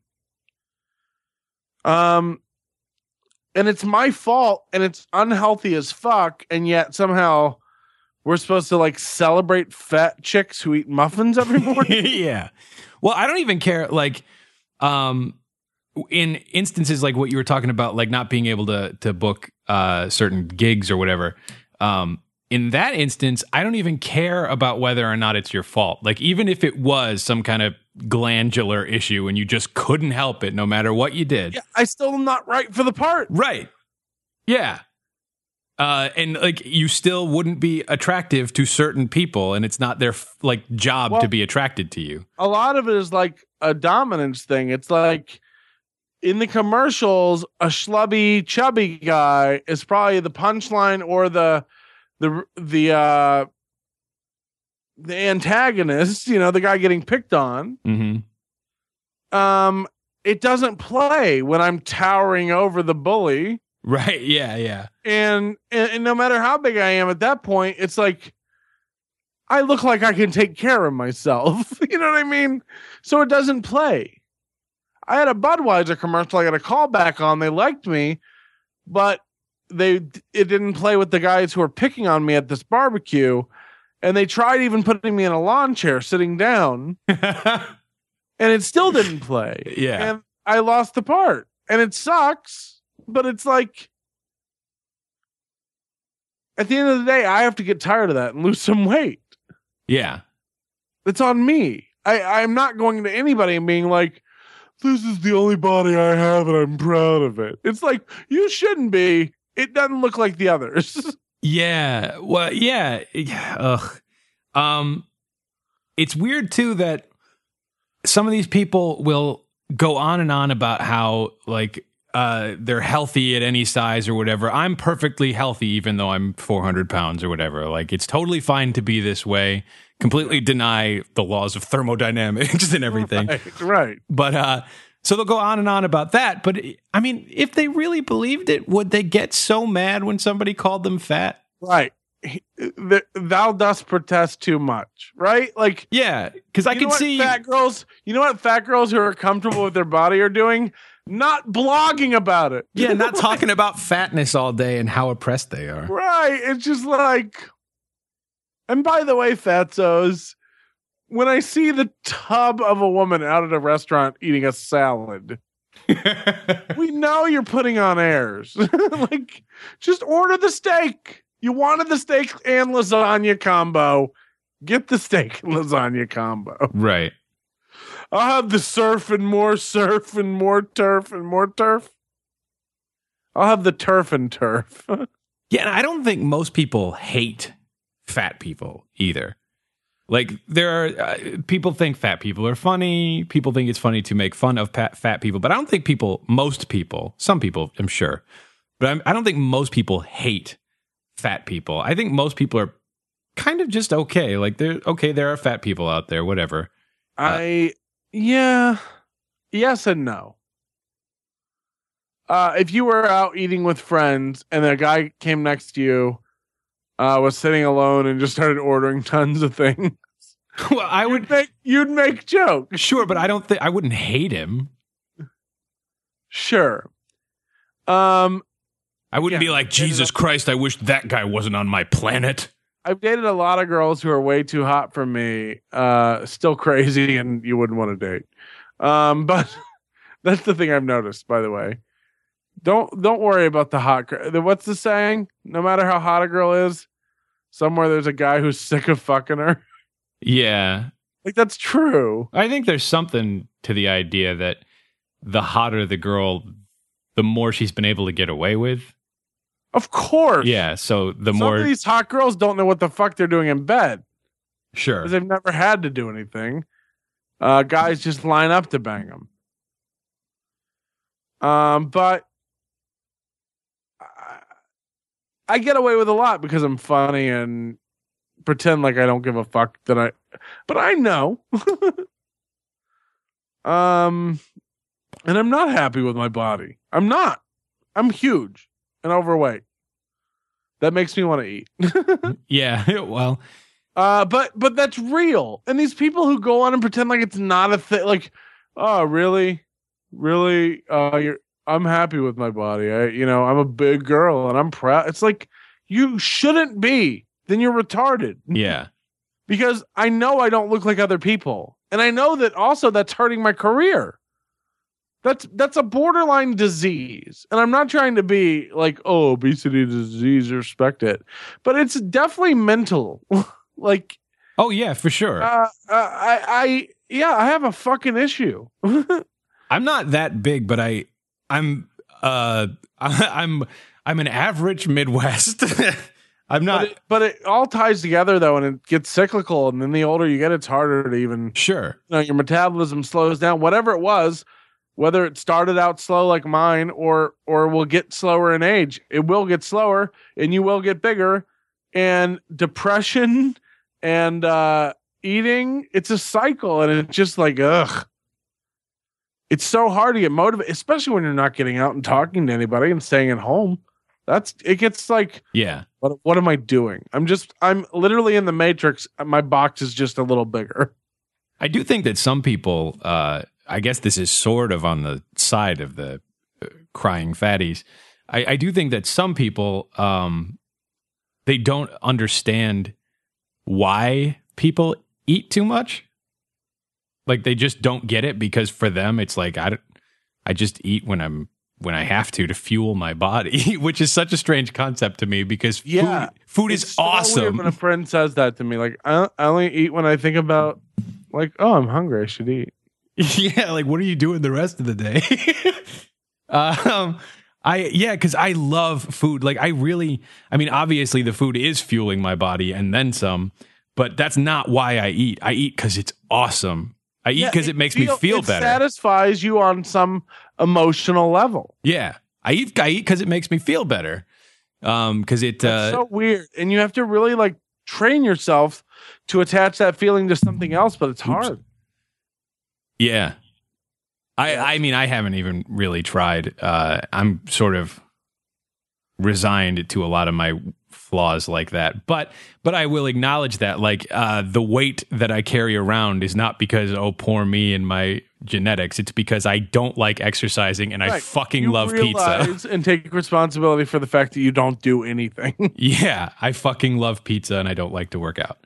Um, and it's my fault, and it's unhealthy as fuck, and yet somehow we're supposed to like celebrate fat chicks who eat muffins every morning. Yeah. Well, I don't even care. Like, um, in instances like what you were talking about, like not being able to to book uh, certain gigs or whatever. Um, in that instance, I don't even care about whether or not it's your fault. Like, even if it was some kind of glandular issue and you just couldn't help it, no matter what you did. Yeah, I still am not right for the part. Right. Yeah. Uh, and like you still wouldn't be attractive to certain people, and it's not their like job well, to be attracted to you. A lot of it is like a dominance thing. It's like in the commercials, a schlubby, chubby guy is probably the punchline or the the the uh, the antagonist. You know, the guy getting picked on. Mm-hmm. Um, it doesn't play when I'm towering over the bully. Right. Yeah. Yeah. And, and and no matter how big I am at that point, it's like I look like I can take care of myself. You know what I mean? So it doesn't play. I had a Budweiser commercial I got a call back on. They liked me, but they it didn't play with the guys who were picking on me at this barbecue. And they tried even putting me in a lawn chair sitting down. And it still didn't play. Yeah. And I lost the part. And it sucks. But it's like, at the end of the day, I have to get tired of that and lose some weight. Yeah. It's on me. I, I'm not going to anybody and being like, this is the only body I have and I'm proud of it. It's like, you shouldn't be. It doesn't look like the others. Yeah. Well, yeah. Ugh. Um, it's weird, too, that some of these people will go on and on about how, like, uh, they're healthy at any size or whatever. I'm perfectly healthy, even though I'm four hundred pounds or whatever. Like, it's totally fine to be this way. Completely deny the laws of thermodynamics and everything. Right. Right. But, uh, so they'll go on and on about that. But, I mean, if they really believed it, would they get so mad when somebody called them fat? Right. Thou dost protest too much, right? Like, yeah, because I can see fat girls. You know what fat girls who are comfortable with their body are doing? Not blogging about it. Yeah, not talking about fatness all day and how oppressed they are. Right. It's just like, and by the way, fatzos, when I see the tub of a woman out at a restaurant eating a salad, we know you're putting on airs. Like, just order the steak. You wanted the steak and lasagna combo. Get the steak and lasagna combo. Right. I'll have the surf and more surf and more turf and more turf. I'll have the turf and turf. Yeah, and I don't think most people hate fat people either. Like, there are uh, people think fat people are funny. People think it's funny to make fun of fat, fat people. But I don't think people, most people, some people, I'm sure, but I'm, I don't think most people hate fat people. I think most people are kind of just okay. Like they're okay. There are fat people out there, whatever. I, uh, yeah, yes and no. Uh, if you were out eating with friends and a guy came next to you, uh, was sitting alone and just started ordering tons of things, well, I would you'd make, you'd make jokes. Sure, but I don't think I wouldn't hate him. Sure. Um, I wouldn't yeah, be like, Jesus Christ, I wish that guy wasn't on my planet. I've dated a lot of girls who are way too hot for me, uh, still crazy, and you wouldn't want to date. Um, but that's the thing I've noticed, by the way. Don't don't worry about the hot girl. What's the saying? No matter how hot a girl is, somewhere there's a guy who's sick of fucking her. Yeah. Like, that's true. I think there's something to the idea that the hotter the girl, the more she's been able to get away with. Of course. Yeah, so the Some more... of these hot girls don't know what the fuck they're doing in bed. Sure. Because they've never had to do anything. Uh, guys just line up to bang them. Um, but I, I get away with a lot because I'm funny and pretend like I don't give a fuck that I... But I know. um, and I'm not happy with my body. I'm not. I'm huge and overweight. That makes me want to eat. Yeah, well, uh, but but that's real. And these people who go on and pretend like it's not a thing, like, oh, really, really, uh, you're. I'm happy with my body. I, you know, I'm a big girl and I'm proud. It's like you shouldn't be. Then you're retarded. Yeah, because I know I don't look like other people, and I know that also that's hurting my career. That's that's a borderline disease. And I'm not trying to be like, oh, obesity disease, respect it. But it's definitely mental. Like, oh yeah, for sure. Uh, uh, I I yeah, I have a fucking issue. I'm not that big, but I I'm uh I'm I'm an average Midwest. I'm not but it, but it all ties together though, and it gets cyclical, and then the older you get, it's harder to even sure. You know, your metabolism slows down. Whatever it was. Whether it started out slow like mine or or will get slower in age, it will get slower and you will get bigger. And depression and uh, eating, it's a cycle, and it's just like, ugh. It's so hard to get motivated, especially when you're not getting out and talking to anybody and staying at home. That's it gets like, yeah. What what am I doing? I'm just I'm literally in the Matrix. My box is just a little bigger. I do think that some people. Uh, I guess this is sort of on the side of the uh, crying fatties. I, I do think that some people, um, they don't understand why people eat too much. Like they just don't get it because for them, it's like, I, I just eat when I'm, when I have to, to fuel my body, which is such a strange concept to me because yeah, food, food is so awesome. Weird when a friend says that to me, like, I, I only eat when I think about like, oh, I'm hungry. I should eat. Yeah, like what are you doing the rest of the day? um, I yeah, because I love food. Like I really, I mean, obviously the food is fueling my body and then some, but that's not why I eat. I eat because it's awesome. I eat because yeah, it, it makes feel, me feel it better. It satisfies you on some emotional level. Yeah, I eat. I eat because it makes me feel better. Um, because it that's uh, so weird, and you have to really like train yourself to attach that feeling to something else, but it's hard. Oops. Yeah. I I mean, I haven't even really tried. Uh, I'm sort of resigned to a lot of my flaws like that. But but I will acknowledge that like uh, the weight that I carry around is not because, oh, poor me and my genetics. It's because I don't like exercising and right. I fucking you love pizza. And take responsibility for the fact that you don't do anything. Yeah. I fucking love pizza and I don't like to work out.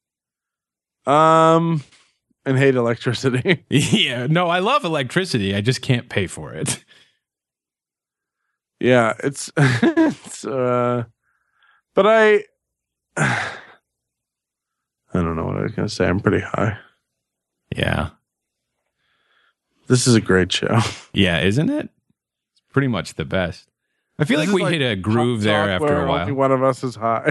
Um... And hate electricity. Yeah, no, I love electricity. I just can't pay for it. Yeah, it's, it's uh, but I, I don't know what I was going to say. I'm pretty high. Yeah. This is a great show. Yeah, isn't it? It's pretty much the best. I feel this like we like hit a groove there after a while. Only one of us is high.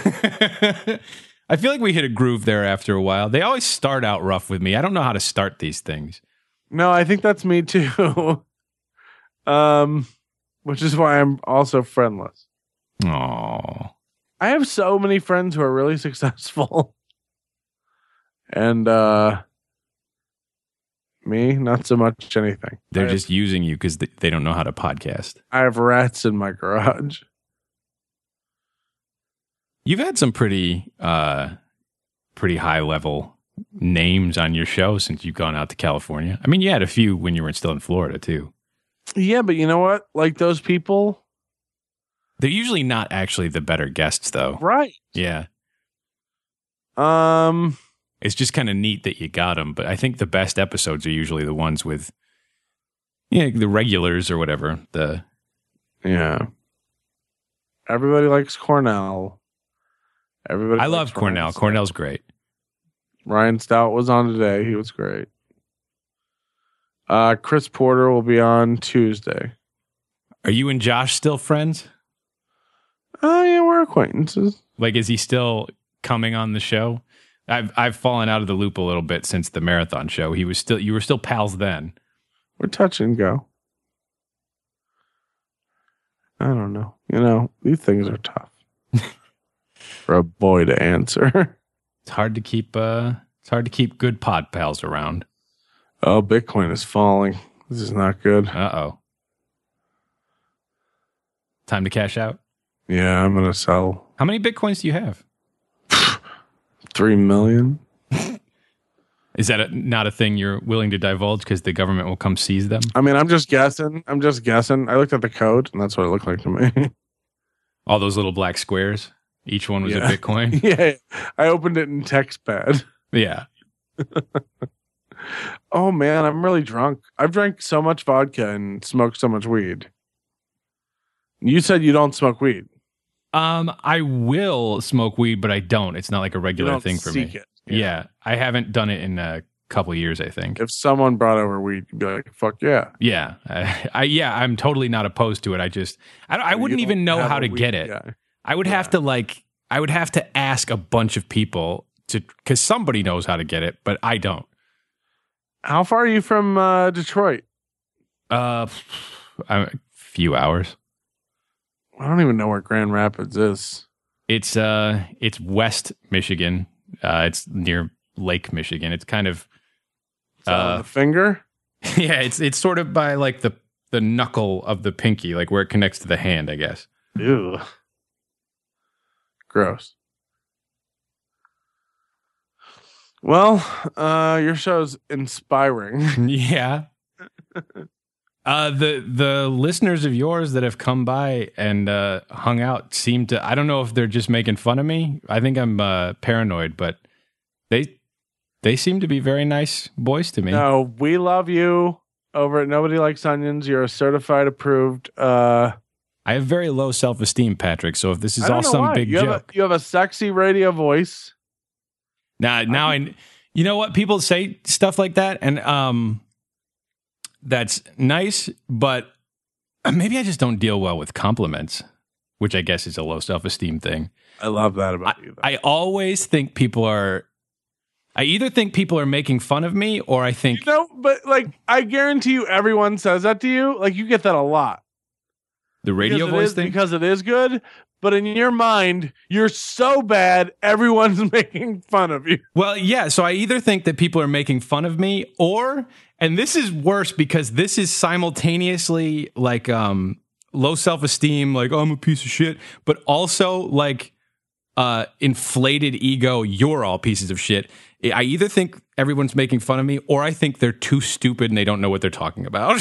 I feel like we hit a groove there after a while. They always start out rough with me. I don't know how to start these things. No, I think that's me too. um, which is why I'm also friendless. Oh, I have so many friends who are really successful. And uh, me, not so much anything. They're I just have, using you because they don't know how to podcast. I have rats in my garage. You've had some pretty, uh, pretty high level names on your show since you've gone out to California. I mean, you had a few when you were still in Florida too. Yeah, but you know what? Like those people, they're usually not actually the better guests, though. Right? Yeah. Um, it's just kind of neat that you got them, but I think the best episodes are usually the ones with, yeah, the regulars or whatever. The yeah. Everybody likes Cornell. Everybody. I love Cornell. Ryan Cornell's great. Ryan Stout was on today. He was great. Uh, Chris Porter will be on Tuesday. Are you and Josh still friends? Oh yeah, we're acquaintances. Like, is he still coming on the show? I've I've fallen out of the loop a little bit since the marathon show. He was still you were still pals then. We're touch and go. I don't know. You know, these things are tough for a boy to answer. It's hard to keep uh it's hard to keep good pod pals around. Oh, Bitcoin is falling. This is not good. Uh-oh. Time to cash out? Yeah, I'm going to sell. How many Bitcoins do you have? Three million. Is that a, not a thing you're willing to divulge because the government will come seize them? I mean, I'm just guessing. I'm just guessing. I looked at the code, and that's what it looked like to me. All those little black squares? Each one was yeah. a Bitcoin? Yeah. I opened it in TextPad. Yeah. Oh, man, I'm really drunk. I've drank so much vodka and smoked so much weed. You said you don't smoke weed. Um, I will smoke weed, but I don't. It's not like a regular thing for me. It. Yeah. yeah, I haven't done it in a couple of years, I think. If someone brought over weed, you'd be like, fuck yeah. Yeah. I, I yeah, I'm totally not opposed to it. I just, I, I wouldn't even know how to get it. Guy. I would yeah. have to like, I would have to ask a bunch of people to, because somebody knows how to get it, but I don't. How far are you from uh, Detroit? Uh, a few hours. I don't even know where Grand Rapids is. It's uh, it's West Michigan. Uh, it's near Lake Michigan. It's kind of uh, the finger. Yeah, it's it's sort of by like the the knuckle of the pinky, like where it connects to the hand, I guess. Ew. Gross. Well, uh, your show's inspiring. Yeah. Uh, the the listeners of yours that have come by and uh, hung out seem to, I don't know if they're just making fun of me. I think I'm uh, paranoid, but they they seem to be very nice boys to me. No, we love you over at Nobody Likes Onions. You're a certified approved. Uh, I have very low self-esteem, Patrick, so if this is I don't all know some why. big you have joke. A, you have a sexy radio voice. Now, now I, you know what? People say stuff like that, and um, that's nice, but maybe I just don't deal well with compliments, which I guess is a low self-esteem thing. I love that about I, you. Though. I always think people are, I either think people are making fun of me, or I think... You know, but like, I guarantee you everyone says that to you. Like, you get that a lot. The radio voice is, thing? Because it is good, but in your mind, you're so bad, everyone's making fun of you. Well, yeah, so I either think that people are making fun of me, or, and this is worse because this is simultaneously like um, low self-esteem, like, oh, I'm a piece of shit, but also like uh, inflated ego, you're all pieces of shit. I either think everyone's making fun of me, or I think they're too stupid and they don't know what they're talking about.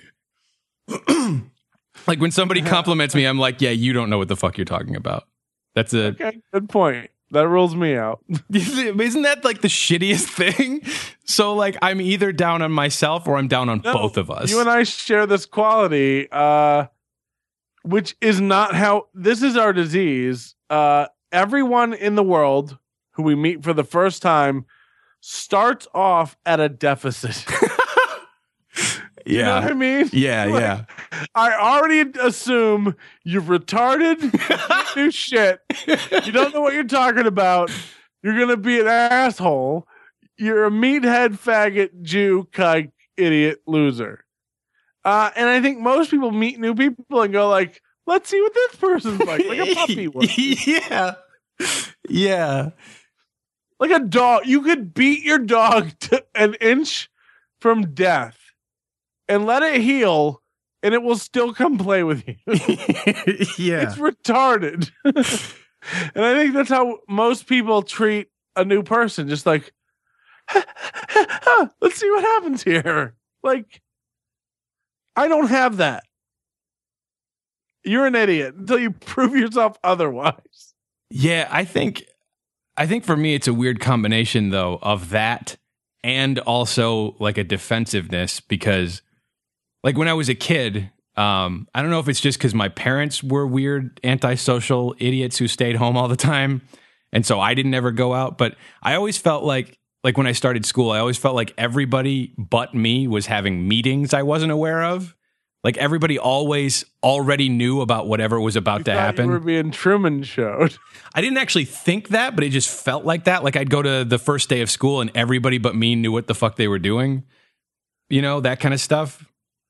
Like when somebody compliments me, I'm like, yeah, you don't know what the fuck you're talking about. That's a okay, good point. That rules me out. Isn't that like the shittiest thing? So like I'm either down on myself or I'm down on no, both of us. You and I share this quality, uh, which is not how this is our disease. Uh, everyone in the world who we meet for the first time starts off at a deficit. You yeah. know what I mean? Yeah, like, yeah. I already assume you're retarded, you do shit. You don't know what you're talking about. You're going to be an asshole. You're a meathead, faggot, Jew, kike, idiot, loser. Uh, and I think most people meet new people and go like, Let's see what this person's like, like a puppy would. Yeah. Yeah. Like a dog. You could beat your dog to an inch from death and let it heal, and it will still come play with you. Yeah. It's retarded. And I think that's how most people treat a new person. Just like, let's see what happens here. Like, I don't have that. You're an idiot until you prove yourself otherwise. Yeah, I think I think for me it's a weird combination though of that and also like a defensiveness, because like when I was a kid, um, I don't know if it's just because my parents were weird antisocial idiots who stayed home all the time, and so I didn't ever go out, but I always felt like like when I started school, I always felt like everybody but me was having meetings I wasn't aware of. Like everybody always already knew about whatever was about you to happen. You were being Truman showed. I didn't actually think that, but it just felt like that. Like I'd go to the first day of school and everybody but me knew what the fuck they were doing. You know, that kind of stuff.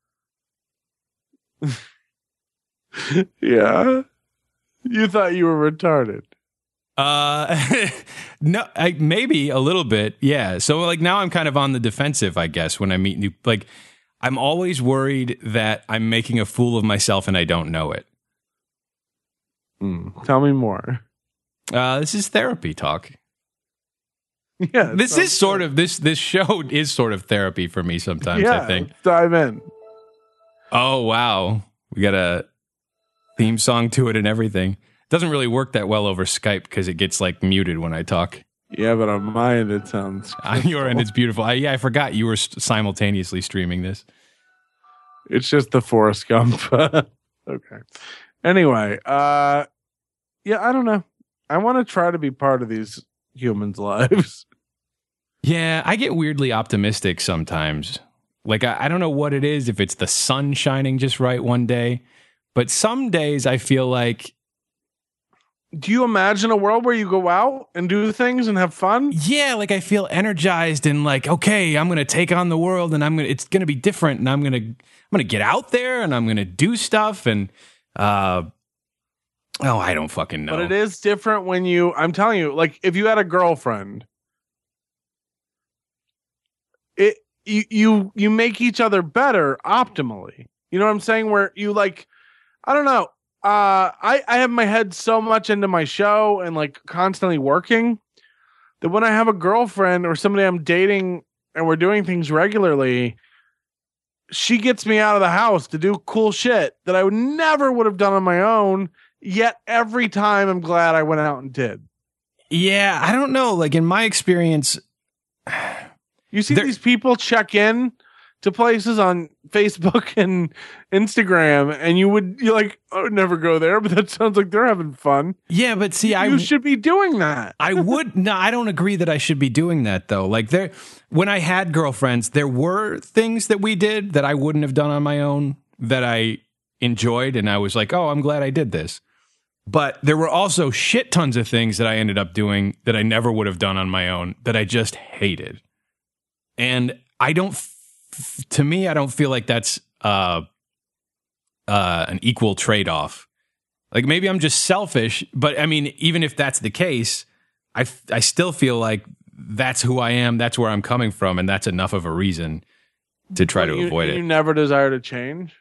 Yeah. You thought you were retarded. Uh, no, I, maybe a little bit. Yeah. So like now I'm kind of on the defensive, I guess, when I meet new, like, I'm always worried that I'm making a fool of myself and I don't know it. Mm, tell me more. Uh, this is therapy talk. Yeah, this is sort good. of this. This show is sort of therapy for me sometimes. Yeah, I think. Let's dive in. Oh wow, we got a theme song to it and everything. Doesn't really work that well over Skype because it gets like muted when I talk. Yeah, but on my end it sounds on your end it's beautiful. I, yeah, I forgot you were st- simultaneously streaming this. It's just the Forrest Gump. Okay. Anyway, uh, yeah, I don't know. I want to try to be part of these humans' lives. Yeah, I get weirdly optimistic sometimes. Like I, I don't know what it is, if it's the sun shining just right one day, but some days I feel like. Do you imagine a world where you go out and do things and have fun? Yeah, like I feel energized and like, okay, I'm going to take on the world and I'm going to, it's going to be different and I'm going to, I'm going to get out there and I'm going to do stuff and, uh, oh, I don't fucking know. But it is different when you, I'm telling you, like if you had a girlfriend, it, you, you, you make each other better optimally. You know what I'm saying? Where you like, I don't know. Uh, I, I have my head so much into my show and like constantly working that when I have a girlfriend or somebody I'm dating and we're doing things regularly, she gets me out of the house to do cool shit that I would never would have done on my own. Yet every time I'm glad I went out and did. Yeah, I don't know. Like in my experience, you see these people check in to places on Facebook and Instagram, and you would you're like, I would never go there, but that sounds like they're having fun. Yeah, but see, you I you should be doing that. I would no, I don't agree that I should be doing that though. Like there, when I had girlfriends, there were things that we did that I wouldn't have done on my own that I enjoyed, and I was like, oh, I'm glad I did this. But there were also shit tons of things that I ended up doing that I never would have done on my own that I just hated, and I don't. To me, I don't feel like that's uh, uh, an equal trade-off. Like maybe I'm just selfish, but I mean, even if that's the case, I, I still feel like that's who I am, that's where I'm coming from, and that's enough of a reason to try to you, avoid you it. You never desire to change?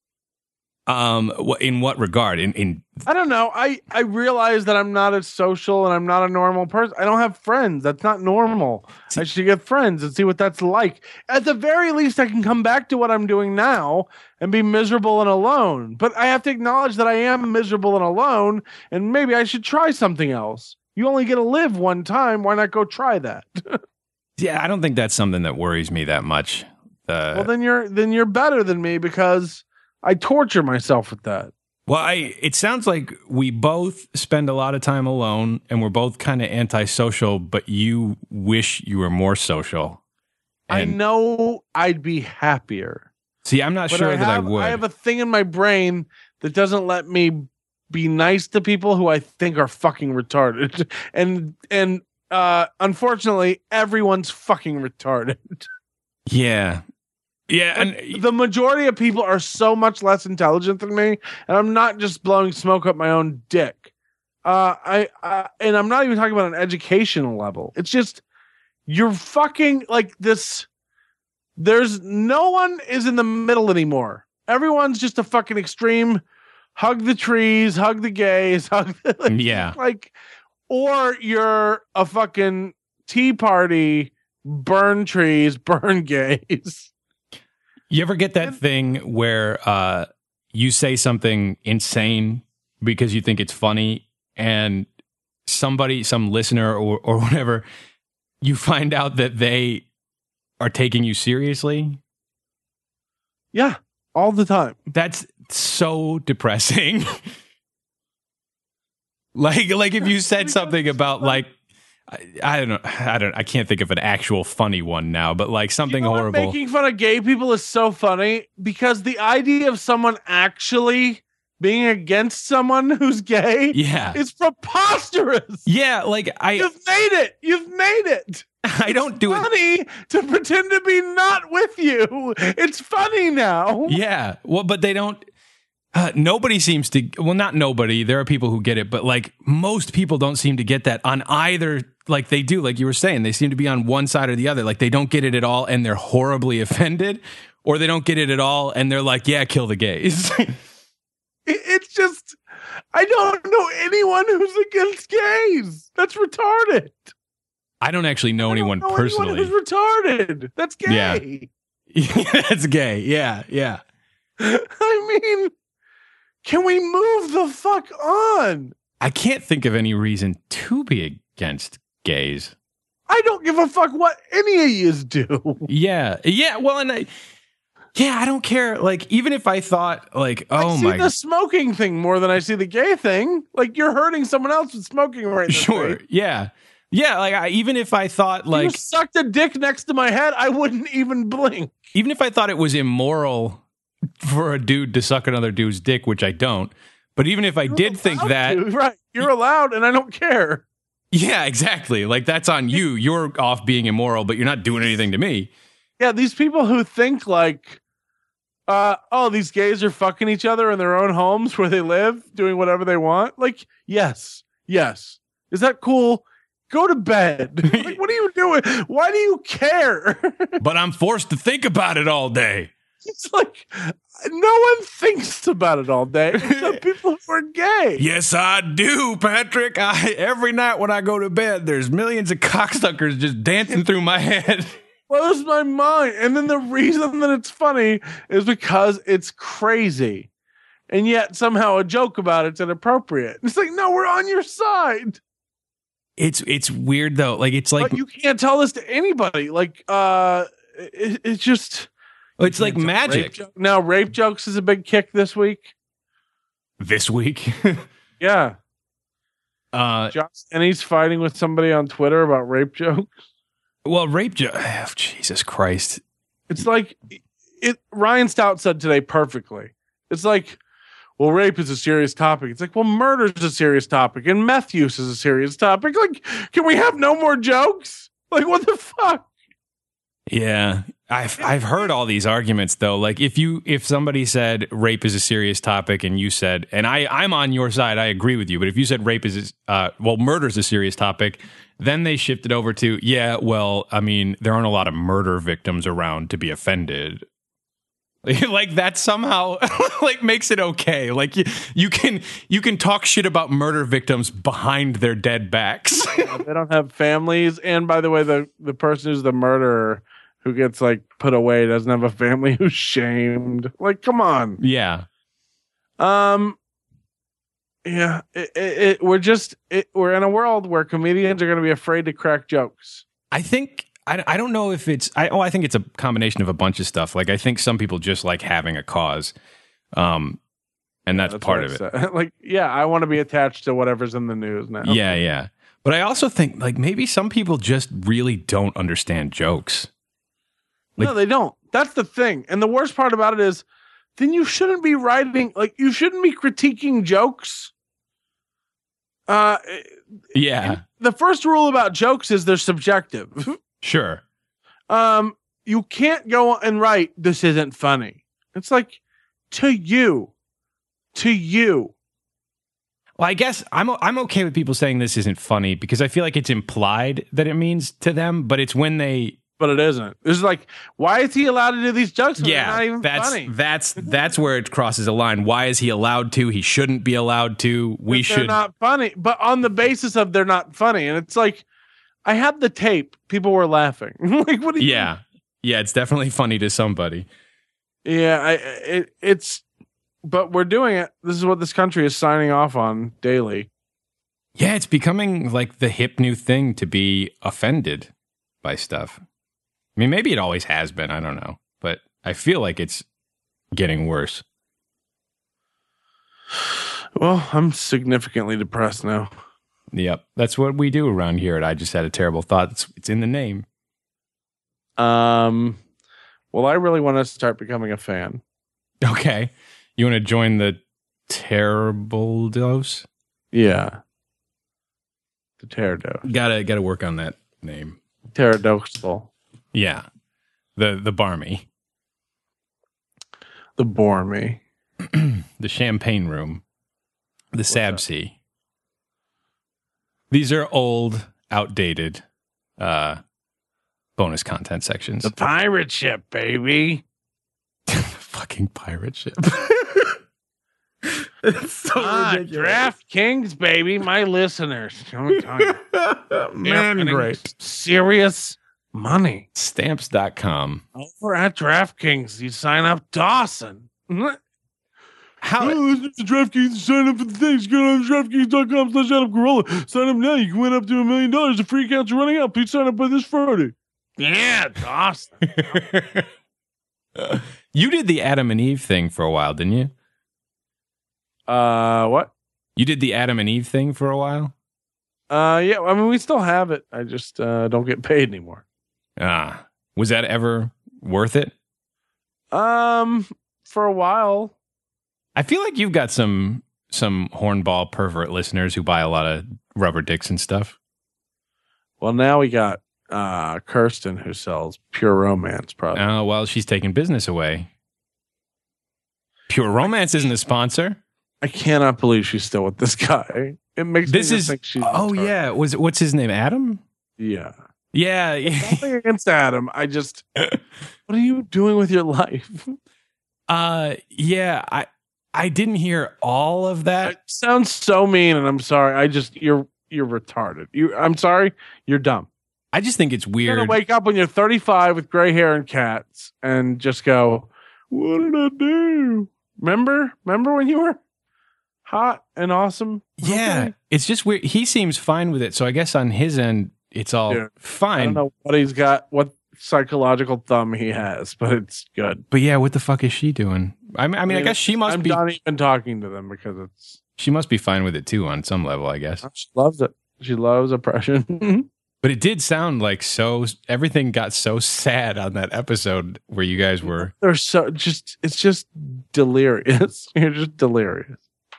Um, in what regard? In, in I don't know. I, I realize that I'm not as social and I'm not a normal person. I don't have friends. That's not normal. See, I should get friends and see what that's like. At the very least, I can come back to what I'm doing now and be miserable and alone. But I have to acknowledge that I am miserable and alone, and maybe I should try something else. You only get to live one time. Why not go try that? Yeah, I don't think that's something that worries me that much. Uh, well, then you're then you're better than me because I torture myself with that. Well, I it sounds like we both spend a lot of time alone and we're both kind of antisocial, but you wish you were more social. And I know I'd be happier. See, I'm not sure I that have, I would. I have a thing in my brain that doesn't let me be nice to people who I think are fucking retarded. And and uh, unfortunately, everyone's fucking retarded. Yeah. Yeah, Like, and the majority of people are so much less intelligent than me, and I'm not just blowing smoke up my own dick. Uh, I, I and I'm not even talking about an educational level. It's just you're fucking like this. There's no one is in the middle anymore. Everyone's just a fucking extreme. Hug the trees, hug the gays, hug the, like, yeah. like, or you're a fucking tea party, burn trees, burn gays. You ever get that thing where uh, you say something insane because you think it's funny, and somebody, some listener or, or whatever, you find out that they are taking you seriously? Yeah, all the time. That's so depressing. like, like if you said something about like, I, I don't know, I don't, I can't think of an actual funny one now, but like something You know what? horrible. Making fun of gay people is so funny because the idea of someone actually being against someone who's gay Yeah. is preposterous. Yeah, like I, You've made it. You've made it. I don't do it. Funny to pretend to be not with you. It's funny now. Yeah, well, but they don't. Uh, nobody seems to. Well, not nobody. There are people who get it, but like most people don't seem to get that on either. Like they do, like you were saying, they seem to be on one side or the other. Like they don't get it at all, and they're horribly offended, or they don't get it at all, and they're like, "Yeah, kill the gays." It's just, I don't know anyone who's against gays. That's retarded. I don't actually know I don't anyone know personally. Anyone who's retarded. That's gay. Yeah. That's gay. Yeah, yeah. I mean, can we move the fuck on? I can't think of any reason to be against gays. I don't give a fuck what any of yous do. Yeah, yeah. Well, and I, yeah, I don't care. Like, even if I thought, like, oh I see my, the smoking thing more than I see the gay thing. Like, you're hurting someone else with smoking right now. sure, yeah, yeah. Like, I, even if I thought, like, you sucked a dick next to my head, I wouldn't even blink. even if I thought it was immoral for a dude to suck another dude's dick, which I don't. But even if I You're did think allowed that, to, right? You're allowed, and I don't care. yeah, exactly. Like, that's on you. You're off being immoral, but you're not doing anything to me. Yeah, these people who think like, uh, oh, these gays are fucking each other in their own homes where they live, doing whatever they want. Like, yes, yes. Is that cool? Go to bed. Like, what are you doing? Why do you care? But I'm forced to think about it all day. It's like no one thinks about it all day except people who are gay. Yes, I do, Patrick. I every night when I go to bed, there's millions of cocksuckers just dancing through my head. Blows my mind. And then the reason that it's funny is because it's crazy. And yet somehow a joke about it's inappropriate. It's like, no, we're on your side. It's it's weird though. Like it's like But you can't tell this to anybody. Like uh it, it's just it's like rape magic. joke. Now rape jokes is a big kick this week. This week. Yeah. uh Josh, and he's fighting with somebody on Twitter about rape jokes. well, rape joke. Oh, Jesus Christ. It's like it Ryan Stout said today perfectly. It's like, well, rape is a serious topic. It's like, well, murder is a serious topic, and meth use is a serious topic. Like, can we have no more jokes? Like, what the fuck? Yeah. I've I've heard all these arguments though. Like if you if somebody said rape is a serious topic and you said, and I I'm on your side, I agree with you. But if you said rape is uh well murder is a serious topic, then they shifted over to yeah well I mean there aren't a lot of murder victims around to be offended. Like that somehow like makes it okay. Like you, you can you can talk shit about murder victims behind their dead backs. Yeah, they don't have families, and by the way, the the person who's the murderer who gets like put away doesn't have a family who's shamed. Like, come on. Yeah. Um. Yeah, it, it, it, we're just it, we're in a world where comedians are going to be afraid to crack jokes. I think I, I don't know if it's I oh I think it's a combination of a bunch of stuff. Like I think some people just like having a cause, um, and that's, That's part what of I it. said. Like, yeah, I want to be attached to whatever's in the news now. Yeah, yeah. But I also think like maybe some people just really don't understand jokes. Like- No, they don't. That's the thing. And the worst part about it is, then you shouldn't be writing, like, you shouldn't be critiquing jokes. Uh, Yeah, the first rule about jokes is they're subjective. sure. Um, you can't go and write, this isn't funny. It's like, to you, to you. Well, I guess I'm I'm okay with people saying this isn't funny because I feel like it's implied that it means to them, but it's when they. But it isn't. This is like, why is he allowed to do these jokes? When Yeah, they're not even that's funny? that's that's where it crosses a line. Why is he allowed to? He shouldn't be allowed to. We They're should. not funny, but on the basis of they're not funny, and it's like, I had the tape. People were laughing. Like, what? Do you Yeah, yeah, it's definitely funny to somebody. Yeah, I, it, it's, but we're doing it. This is what this country is signing off on daily. Yeah, it's becoming like the hip new thing to be offended by stuff. I mean, maybe it always has been. I don't know, but I feel like it's getting worse. Well, I'm significantly depressed now. Yep, that's what we do around here. And I just had a terrible thought. It's, it's in the name. Um, well, I really want to start becoming a fan. Okay, you want to join the terrible dose? Yeah, the Pterodose. Gotta gotta work on that name. Pterodosal. Yeah, the the barmy, The Bormy. the champagne room, the Sabsea. These are old, outdated, uh, bonus content sections. The pirate ship, baby. Fucking pirate ship. It's so Ah, ridiculous. DraftKings, baby. My listeners. I'm telling you, they're Man, winning great. serious money. Stamps dot com. Over at DraftKings, you sign up Dawson. How? Oh, listen to DraftKings and sign up for the things. Go on DraftKings dot com slash Adam Carolla. Sign up now. You can win up to a million dollars. The free accounts are running out. Please sign up by this Friday. Yeah, Dawson. You did the Adam and Eve thing for a while, didn't you? Uh, what? You did the Adam and Eve thing for a while? Uh, yeah. I mean, we still have it. I just uh, don't get paid anymore. Ah. Was that ever worth it? Um, for a while. I feel like you've got some some hornball pervert listeners who buy a lot of rubber dicks and stuff. Well, now we got uh Kirsten who sells Pure Romance products. Oh, well, she's taking business away. Pure Romance isn't a sponsor. I cannot believe she's still with this guy. It makes This me is think she's oh retarded. yeah. Was what's his name? Adam? Yeah. Yeah. Nothing against Adam. I just, what are you doing with your life? uh yeah, I I didn't hear all of that. It sounds so mean, and I'm sorry. I just, you're you're retarded. You, I'm sorry. You're dumb. I just think it's You're weird. gonna wake up when you're thirty-five with gray hair and cats, and just go, "What did I do?" Remember? Remember when you were hot and awesome? Yeah, Okay. it's just weird. He seems fine with it, so I guess on his end, it's all Yeah. I fine. don't know what he's got, what psychological thumb he has, but it's good. But yeah, what the fuck is she doing? I mean, I mean, I guess she must I'm be. not even talking to them because it's. She must be fine with it too, on some level, I guess. She loves it. She loves oppression. But it did sound like so. Everything got so sad on that episode where you guys were. They're so just. It's just delirious. You're just delirious.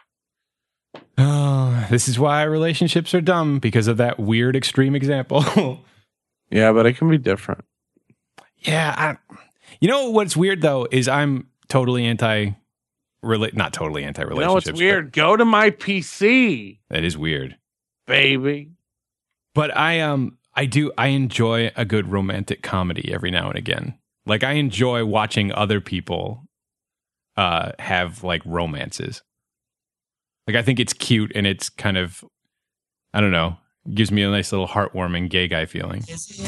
Oh, this is why relationships are dumb, because of that weird extreme example. Yeah, but it can be different. Yeah, I, you know what's weird though is I'm totally anti. Rela- not totally anti You relationships. know what's weird? Go to my P C, That is weird. baby. But I um I do I enjoy a good romantic comedy every now and again. Like I enjoy watching other people uh have like romances. Like I think it's cute and it's kind of I don't know, gives me a nice little heartwarming gay guy feeling.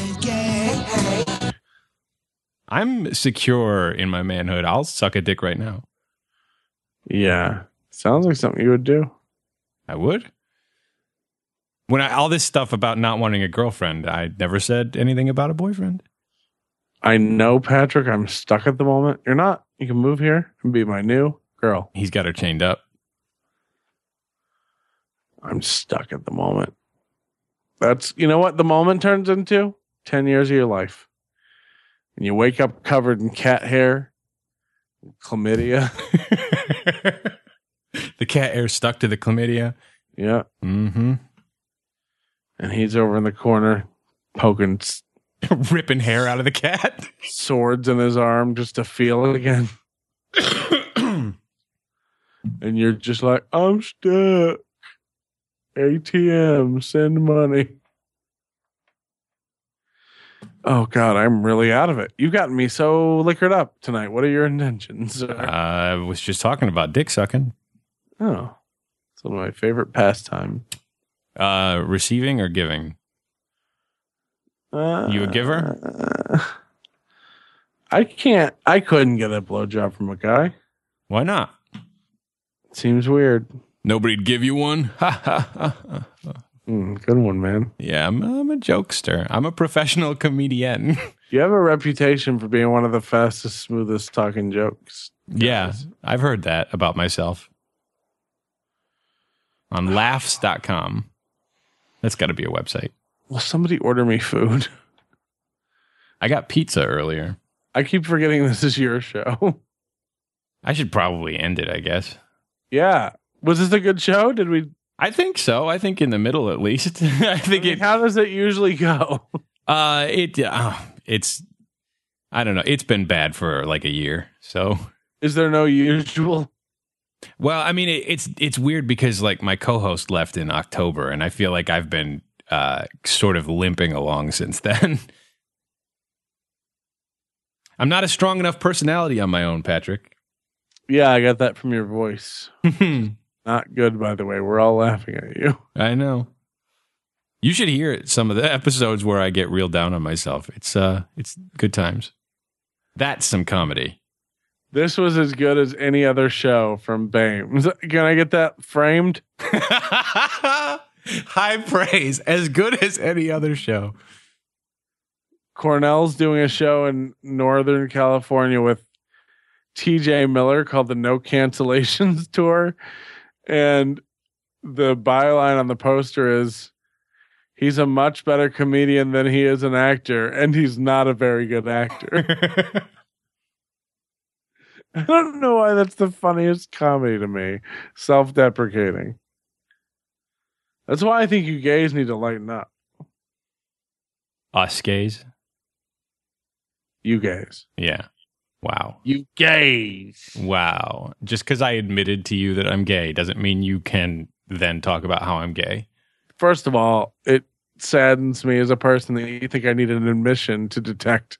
I'm secure in my manhood. I'll suck a dick right now. Yeah, sounds like something you would do. I would. When I, all this stuff about not wanting a girlfriend, I never said anything about a boyfriend. I know, Patrick. I'm stuck at the moment. You're not. You can move here and be my new girl. He's got her chained up. I'm stuck at the moment. That's, you know what the moment turns into? ten years of your life. And you wake up covered in cat hair, chlamydia. The cat hair stuck to the chlamydia. Yeah. Mm-hmm. And he's over in the corner poking Ripping hair out of the cat. Swords in his arm just to feel it again. And you're just like, I'm stuck. A T M, send money. Oh, God, I'm really out of it. You've gotten me so liquored up tonight. What are your intentions? Uh, I was just talking about dick sucking. Oh, it's one of my favorite pastimes. Uh, receiving or giving? Uh, You a giver? Uh, I can't. I couldn't get a blowjob from a guy. Why not? Seems weird. Nobody'd give you one? Ha ha ha. Mm, good one, man. Yeah, I'm, I'm a jokester. I'm a professional comedian. You have a reputation for being one of the fastest, smoothest talking jokes. Yeah, I've heard that about myself. On laughs dot com. That's got to be a website. Will somebody order me food? I got pizza earlier. I keep forgetting this is your show. I should probably end it, I guess. Yeah. Was this a good show? Did we? I think so. I think in the middle, at least. I think I mean, it. how does it usually go? Uh, it. Uh, it's. I don't know. It's been bad for like a year. So. Is there no usual? Well, I mean, it, it's it's weird because like my co-host left in October, and I feel like I've been uh sort of limping along since then. I'm not a strong enough personality on my own, Patrick. Yeah, I got that from your voice. Not good, by the way. We're all laughing at you. I know. You should hear some of the episodes where I get real down on myself. It's uh, it's good times. That's some comedy. This was as good as any other show from B A M E. Can I get that framed? High praise. As good as any other show. Cornell's doing a show in Northern California with T J Miller called the No Cancellations Tour. And the byline on the poster is, he's a much better comedian than he is an actor, and he's not a very good actor. I don't know why that's the funniest comedy to me. Self-deprecating. That's why I think you gays need to lighten up. Us gays? You gays. Yeah. Wow. You gays. Wow. Just because I admitted to you that I'm gay doesn't mean you can then talk about how I'm gay. First of all, it saddens me as a person that you think I need an admission to detect.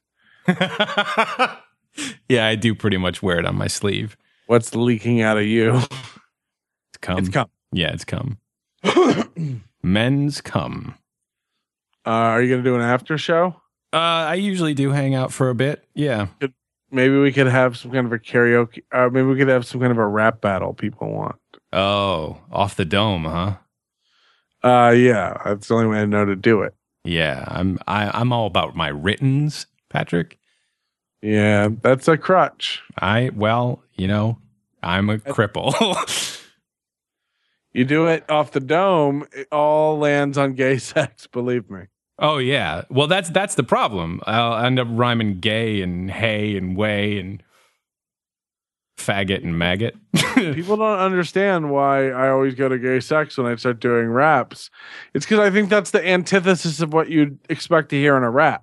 Yeah, I do pretty much wear it on my sleeve. What's leaking out of you? It's cum. It's cum. Yeah, it's cum. Men's cum. Uh, are you going to do an after show? Uh, I usually do hang out for a bit. Yeah. Maybe we could have some kind of a karaoke. Uh, maybe we could have some kind of a rap battle people want. Oh, off the dome, huh? Uh, yeah, that's the only way I know to do it. Yeah, I'm. I, I'm all about my writtens, Patrick. Yeah, that's a crutch. I well, you know, I'm a cripple. You do it off the dome, it all lands on gay sex. Believe me. Oh yeah. Well, that's that's the problem. I'll end up rhyming gay and hey and way and faggot and maggot. People don't understand why I always go to gay sex when I start doing raps. It's because I think that's the antithesis of what you'd expect to hear in a rap.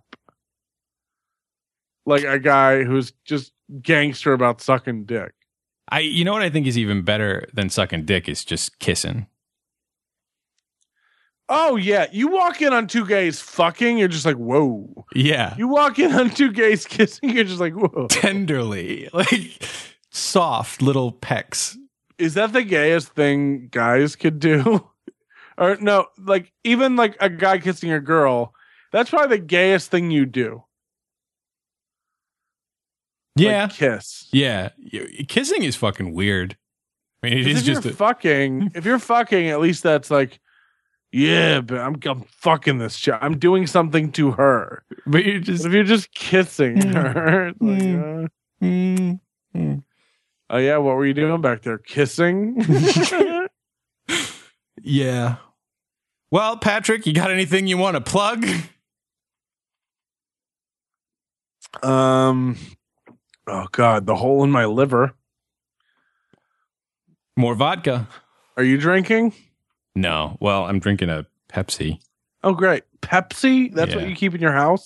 Like a guy who's just gangster about sucking dick. I, you know what I think is even better than sucking dick is just kissing. Oh yeah, you walk in on two gays fucking, you're just like, whoa. Yeah. You walk in on two gays kissing, you're just like, whoa. Tenderly, like soft little pecks. Is that the gayest thing guys could do? Or no, like even like a guy kissing a girl, that's probably the gayest thing you do. Yeah. Like kiss. Yeah. Kissing is fucking weird. I mean, it is if just you're a- fucking. If you're fucking, at least that's like, yeah, but I'm, I'm fucking this chick. I'm doing something to her. But you're just But if you're just kissing her, it's like, uh, mm, mm. oh yeah, what were you doing back there? Kissing? Yeah. Well, Patrick, you got anything you want to plug? um. Oh God, the hole in my liver. More vodka. Are you drinking? No. Well, I'm drinking a Pepsi. Oh great, Pepsi. That's Yeah. what you keep in your house.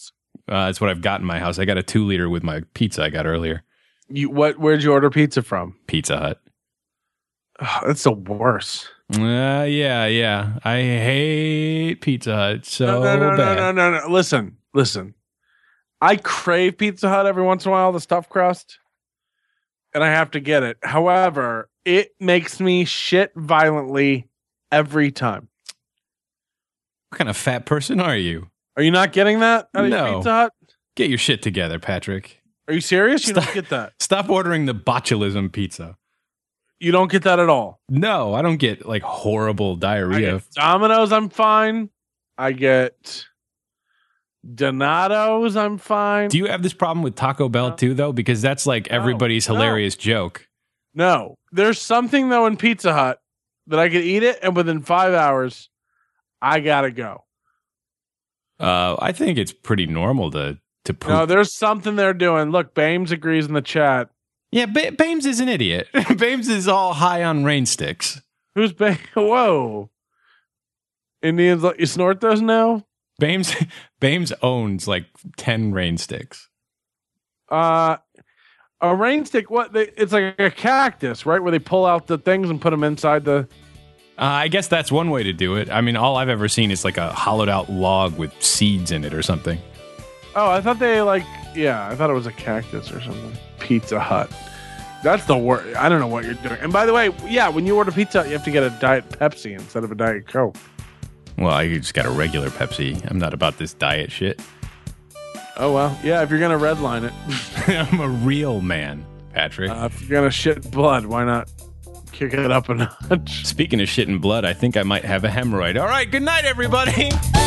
Uh, that's what I've got in my house. I got a two liter with my pizza I got earlier. You what? Where'd you order pizza from? Pizza Hut. Oh, that's the worst. Uh, yeah, yeah. I hate Pizza Hut so no, no, no, bad. No, no, no, no. Listen, listen. I crave Pizza Hut every once in a while, the stuffed crust, and I have to get it. However, it makes me shit violently every time. What kind of fat person are you? Are you not getting that out of No. your Pizza Hut? Get your shit together, Patrick. Are you serious? You Stop, don't get that. Stop ordering the botulism pizza. You don't get that at all. No, I don't get like horrible I diarrhea. get Domino's, I'm fine. I get Donato's, I'm fine. Do you have this problem with Taco Bell No. too, though? Because that's like everybody's No. hilarious joke. No, there's something though in Pizza Hut that I could eat it, and within five hours, I gotta go. Uh, I think it's pretty normal to to poop. No, there's something they're doing. Look, Bames agrees in the chat. Yeah, ba- Bames is an idiot. Bames is all high on rain sticks. Who's Bames? Whoa. Indians let you snort those now? Bames Bames owns like ten rain sticks. Uh, a rain stick, what? They, it's like a cactus, right? Where they pull out the things and put them inside the... Uh, I guess that's one way to do it. I mean, all I've ever seen is like a hollowed out log with seeds in it or something. Oh, I thought they like... Yeah, I thought it was a cactus or something. Pizza Hut. That's the worst. I don't know what you're doing. And by the way, yeah, when you order pizza, you have to get a Diet Pepsi instead of a Diet Coke. Well, I just got a regular Pepsi. I'm not about this diet shit. Oh, well. Yeah, if you're going to redline it. I'm a real man, Patrick. Uh, if you're going to shit blood, why not kick it up a notch? Speaking of shit and blood, I think I might have a hemorrhoid. All right, good night, everybody.